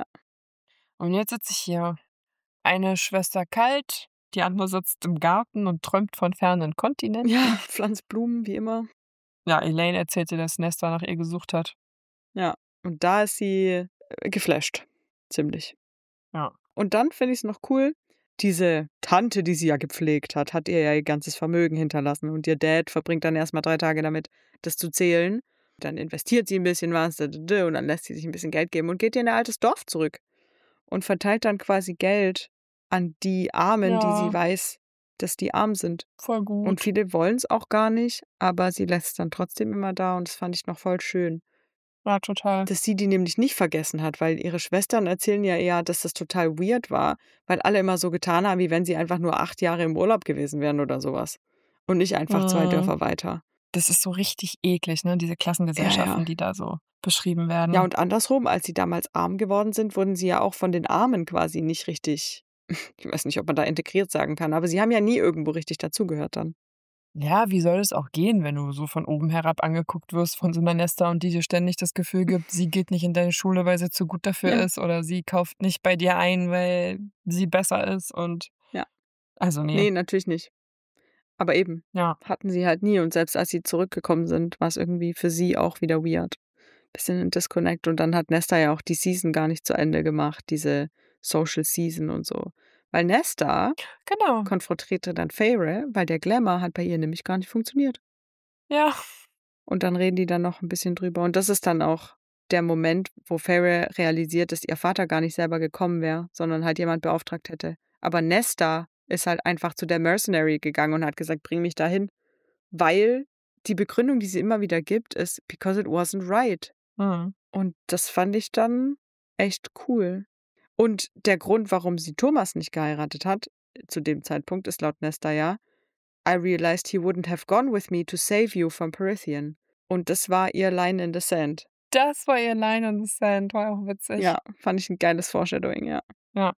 Und jetzt sitze ich hier. Eine Schwester kalt, die andere sitzt im Garten und träumt von fernen Kontinenten. Ja, pflanzt Blumen, wie immer. Ja, Elaine erzählte, dass Nesta nach ihr gesucht hat. Ja, und da ist sie äh, geflasht. Ziemlich. Ja. Und dann finde ich es noch cool, diese Tante, die sie ja gepflegt hat, hat ihr ja ihr ganzes Vermögen hinterlassen. Und ihr Dad verbringt dann erstmal drei Tage damit, das zu zählen. Dann investiert sie ein bisschen was da, da, da, und dann lässt sie sich ein bisschen Geld geben und geht in ihr altes Dorf zurück. Und verteilt dann quasi Geld an die Armen, die sie Ja, weiß, dass die arm sind. voll Und gut. viele wollen es auch gar nicht, aber sie lässt es dann trotzdem immer da und das fand ich noch voll schön. Ja, total. Dass sie die nämlich nicht vergessen hat, weil ihre Schwestern erzählen ja eher, dass das total weird war, weil alle immer so getan haben, wie wenn sie einfach nur acht Jahre im Urlaub gewesen wären oder sowas. Und nicht einfach zwei Mhm. Dörfer weiter. Das ist so richtig eklig, ne? Diese Klassengesellschaften, Ja, ja. die da so beschrieben werden. Ja, und andersrum, als sie damals arm geworden sind, wurden sie ja auch von den Armen quasi nicht richtig, ich weiß nicht, ob man da integriert sagen kann, aber sie haben ja nie irgendwo richtig dazugehört dann. Ja, wie soll es auch gehen, wenn du so von oben herab angeguckt wirst von so einer Nesta und die dir ständig das Gefühl gibt, sie geht nicht in deine Schule, weil sie zu gut dafür Ja. ist oder sie kauft nicht bei dir ein, weil sie besser ist und Ja. also nee. Nee, natürlich nicht. Aber eben, Ja. hatten sie halt nie und selbst als sie zurückgekommen sind, war es irgendwie für sie auch wieder weird. Bisschen ein Disconnect und dann hat Nesta ja auch die Season gar nicht zu Ende gemacht, diese Social Season und so. Weil Nesta Genau. konfrontierte dann Feyre, weil der Glamour hat bei ihr nämlich gar nicht funktioniert. Ja. Und dann reden die dann noch ein bisschen drüber. Und das ist dann auch der Moment, wo Feyre realisiert, dass ihr Vater gar nicht selber gekommen wäre, sondern halt jemand beauftragt hätte. Aber Nesta ist halt einfach zu der Mercenary gegangen und hat gesagt, bring mich dahin. Weil die Begründung, die sie immer wieder gibt, ist, because it wasn't right. Mhm. Und das fand ich dann echt cool. Und der Grund, warum sie Thomas nicht geheiratet hat, zu dem Zeitpunkt, ist laut Nesta ja, I realized he wouldn't have gone with me to save you from Perithian. Und das war ihr Line in the Sand. Das war ihr Line in the Sand, war auch witzig. Ja, fand ich ein geiles Foreshadowing, ja. Ja.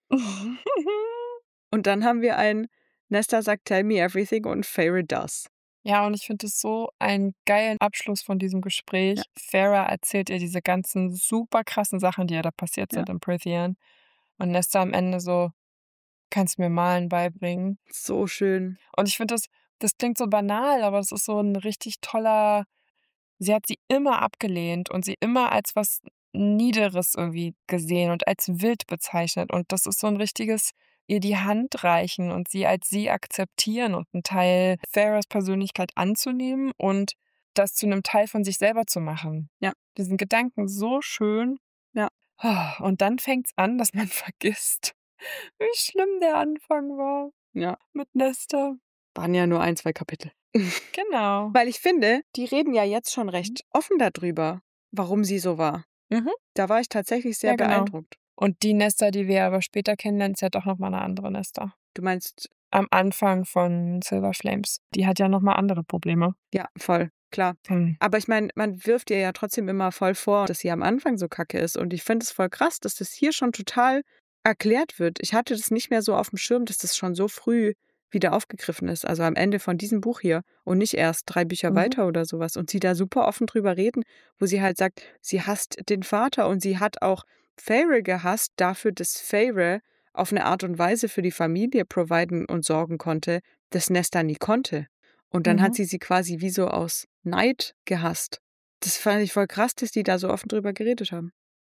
Und dann haben wir ein Nesta sagt, tell me everything und Feyre does. Ja, und ich finde es so einen geilen Abschluss von diesem Gespräch. Ja. Farrah erzählt ihr diese ganzen super krassen Sachen, die ihr da passiert Ja. sind in Prithian. Und Nesta am Ende so, kannst du mir Malen beibringen? So schön. Und ich finde das, das klingt so banal, aber es ist so ein richtig toller, sie hat sie immer abgelehnt und sie immer als was Niederes irgendwie gesehen und als wild bezeichnet. Und das ist so ein richtiges ihr die Hand reichen und sie als sie akzeptieren und einen Teil Farrahs Persönlichkeit anzunehmen und das zu einem Teil von sich selber zu machen. Ja. Diesen Gedanken so schön. Ja. Und dann fängt es an, dass man vergisst, wie schlimm der Anfang war Ja. mit Nesta. Waren ja nur ein, zwei Kapitel. Genau. Weil ich finde, die reden ja jetzt schon recht offen darüber, warum sie so war. Mhm. Da war ich tatsächlich sehr Ja, genau. beeindruckt. Und die Nesta, die wir aber später kennenlernen, ist ja doch nochmal eine andere Nesta. Du meinst, Am Anfang von Silver Flames. Die hat ja nochmal andere Probleme. ja, voll, klar. Hm. Aber ich meine, man wirft ihr ja trotzdem immer voll vor, dass sie am Anfang so kacke ist. Und ich finde es voll krass, dass das hier schon total erklärt wird. Ich hatte das nicht mehr so auf dem Schirm, dass das schon so früh wieder aufgegriffen ist. Also am Ende von diesem Buch hier und nicht erst drei Bücher Mhm. weiter oder sowas. Und sie da super offen drüber reden, wo sie halt sagt, sie hasst den Vater und sie hat auch Feyre gehasst dafür, dass Feyre auf eine Art und Weise für die Familie providen und sorgen konnte, das Nesta nie konnte. Und dann Mhm. hat sie sie quasi wie so aus Neid gehasst. Das fand ich voll krass, dass die da so offen drüber geredet haben.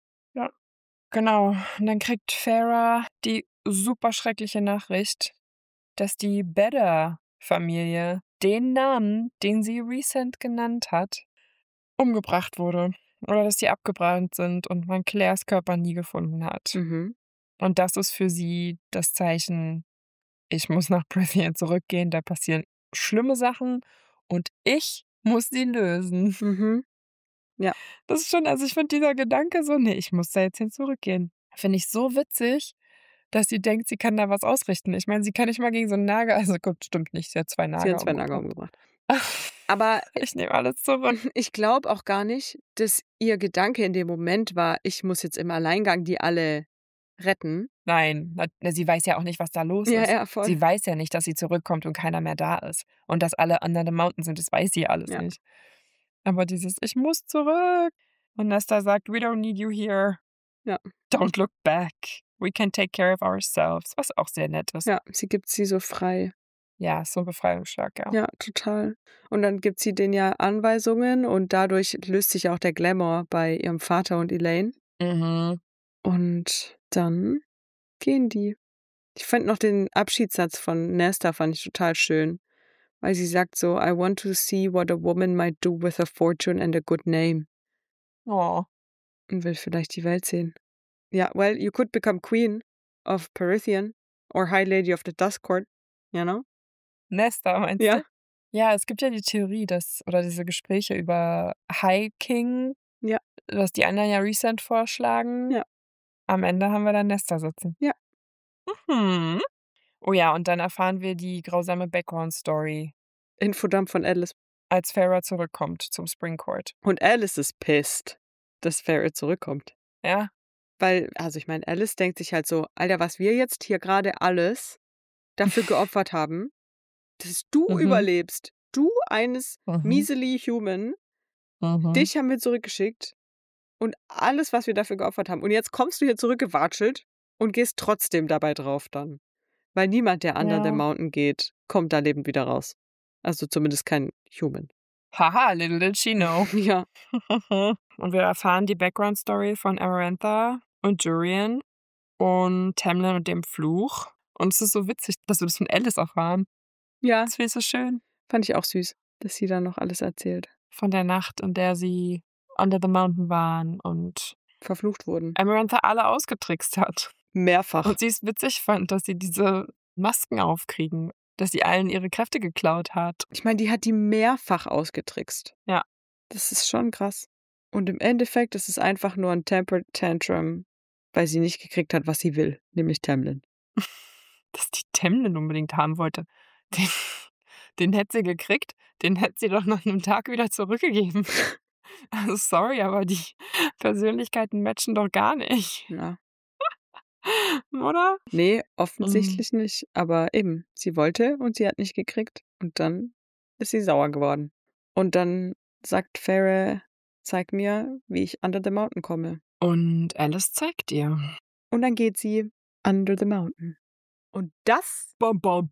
Genau. Und dann kriegt Farrah die super schreckliche Nachricht, dass die Bedder-Familie den Namen, den sie Recent genannt hat, umgebracht wurde. Oder dass sie abgebrannt sind und man Claires Körper nie gefunden hat. Mhm. Und das ist für sie das Zeichen, ich muss nach Prithian zurückgehen, da passieren schlimme Sachen und ich muss sie lösen. Mhm. Das ist schon, also ich finde dieser Gedanke so, nee, ich muss da jetzt hin zurückgehen. Finde ich so witzig, dass sie denkt, sie kann da was ausrichten. Ich meine, sie kann nicht mal gegen so einen Nager, also gut, stimmt nicht, sie hat zwei Nager Sie hat zwei Nager umgebracht. umgebracht. Aber Ich nehme alles zurück. ich glaube auch gar nicht, dass ihr Gedanke in dem Moment war, ich muss jetzt im Alleingang die alle retten. Nein, na, sie weiß ja auch nicht, was da los Ja, ist. ja, voll. Sie weiß ja nicht, dass sie zurückkommt und keiner mehr da ist. Und dass alle under the mountain sind, das weiß sie alles Ja. nicht. Aber dieses, ich muss zurück. Und Nesta sagt, we don't need you here. Ja. Don't look back. We can take care of ourselves. Was auch sehr nett ist. Ja, sie gibt sie so frei. Ja, so ein Befreiungsschlag, ja. Ja, total. Und dann gibt sie denen ja Anweisungen und dadurch löst sich auch der Glamour bei ihrem Vater und Elaine. Mhm. Und dann gehen die. Ich fand noch den Abschiedssatz von Nesta fand ich total schön, weil sie sagt so, I want to see what a woman might do with a fortune and a good name. Oh. Und will vielleicht die Welt sehen. Ja, well, you could become queen of Perithian or High Lady of the Dusk Court, you know? Nesta, meinst Ja. du? Ja, es gibt ja die Theorie, dass, oder diese Gespräche über High King, Ja. was die anderen ja recent vorschlagen. Ja. Am Ende haben wir dann Nesta sitzen. Ja. Mhm. Oh ja, und dann erfahren wir die grausame Background-Story, Infodump von Alice. als Farrah zurückkommt zum Spring Court. Und Alice ist pissed, dass Farrah zurückkommt. Ja. Weil, also ich meine, Alice denkt sich halt so, Alter, was wir jetzt hier gerade alles dafür geopfert haben, dass du Mhm. überlebst. Du eines Mhm. measly human, Mhm. dich haben wir zurückgeschickt und alles, was wir dafür geopfert haben. Und jetzt kommst du hier zurückgewatschelt und gehst trotzdem dabei drauf dann. Weil niemand, der under Ja. the mountain geht, kommt da lebend wieder raus. Also zumindest kein Human. Haha, little did she know. Ja. Und wir erfahren die Background-Story von Amarantha und Jurian und Tamlin und dem Fluch. Und es ist so witzig, dass wir das von Alice erfahren. Ja, Das finde ich so schön. fand ich auch süß, dass sie da noch alles erzählt. Von der Nacht, in der sie under the mountain waren und Verflucht wurden. Amarantha alle ausgetrickst hat. Mehrfach. Und sie es witzig fand, dass sie diese Masken aufkriegen, dass sie allen ihre Kräfte geklaut hat. Ich meine, die hat die mehrfach ausgetrickst. Ja. Das ist schon krass. Und im Endeffekt ist es einfach nur ein Temper Tantrum, weil sie nicht gekriegt hat, was sie will, nämlich Tamlin. Dass die Tamlin unbedingt haben wollte. Den, den hätte sie gekriegt, den hätte sie doch nach einem Tag wieder zurückgegeben. Also sorry, aber die Persönlichkeiten matchen doch gar nicht. Ja. Oder? Nee, offensichtlich nicht. Aber eben, sie wollte und sie hat nicht gekriegt. Und dann ist sie sauer geworden. Und dann sagt Farrah, zeig mir, wie ich under the mountain komme. Und Alice zeigt ihr. Und dann geht sie under the mountain. Und das Bam, bam,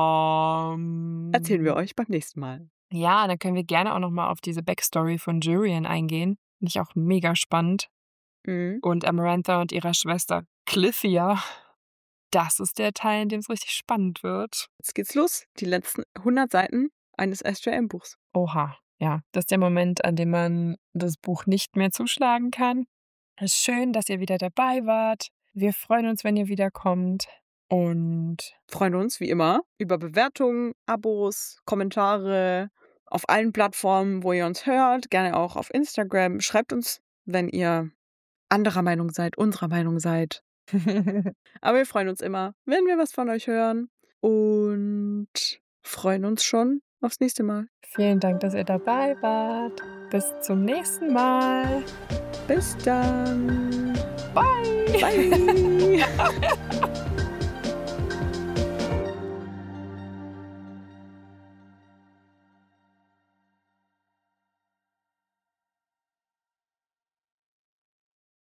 bam. erzählen wir euch beim nächsten Mal. Ja, dann können wir gerne auch nochmal auf diese Backstory von Jurian eingehen. Finde ich auch mega spannend. Mhm. Und Amarantha und ihrer Schwester Clithia. Das ist der Teil, in dem es richtig spannend wird. Jetzt geht's los. Die letzten hundert Seiten eines S J M-Buchs. Oha, ja. Das ist der Moment, an dem man das Buch nicht mehr zuschlagen kann. Es ist schön, dass ihr wieder dabei wart. Wir freuen uns, wenn ihr wiederkommt. Und Freuen uns, wie immer, über Bewertungen, Abos, Kommentare auf allen Plattformen, wo ihr uns hört. Gerne auch auf Instagram. Schreibt uns, wenn ihr anderer Meinung seid, unserer Meinung seid. Aber wir freuen uns immer, wenn wir was von euch hören. Und freuen uns schon aufs nächste Mal. vielen Dank, dass ihr dabei wart. Bis zum nächsten Mal. Bis dann. Bye. Bye.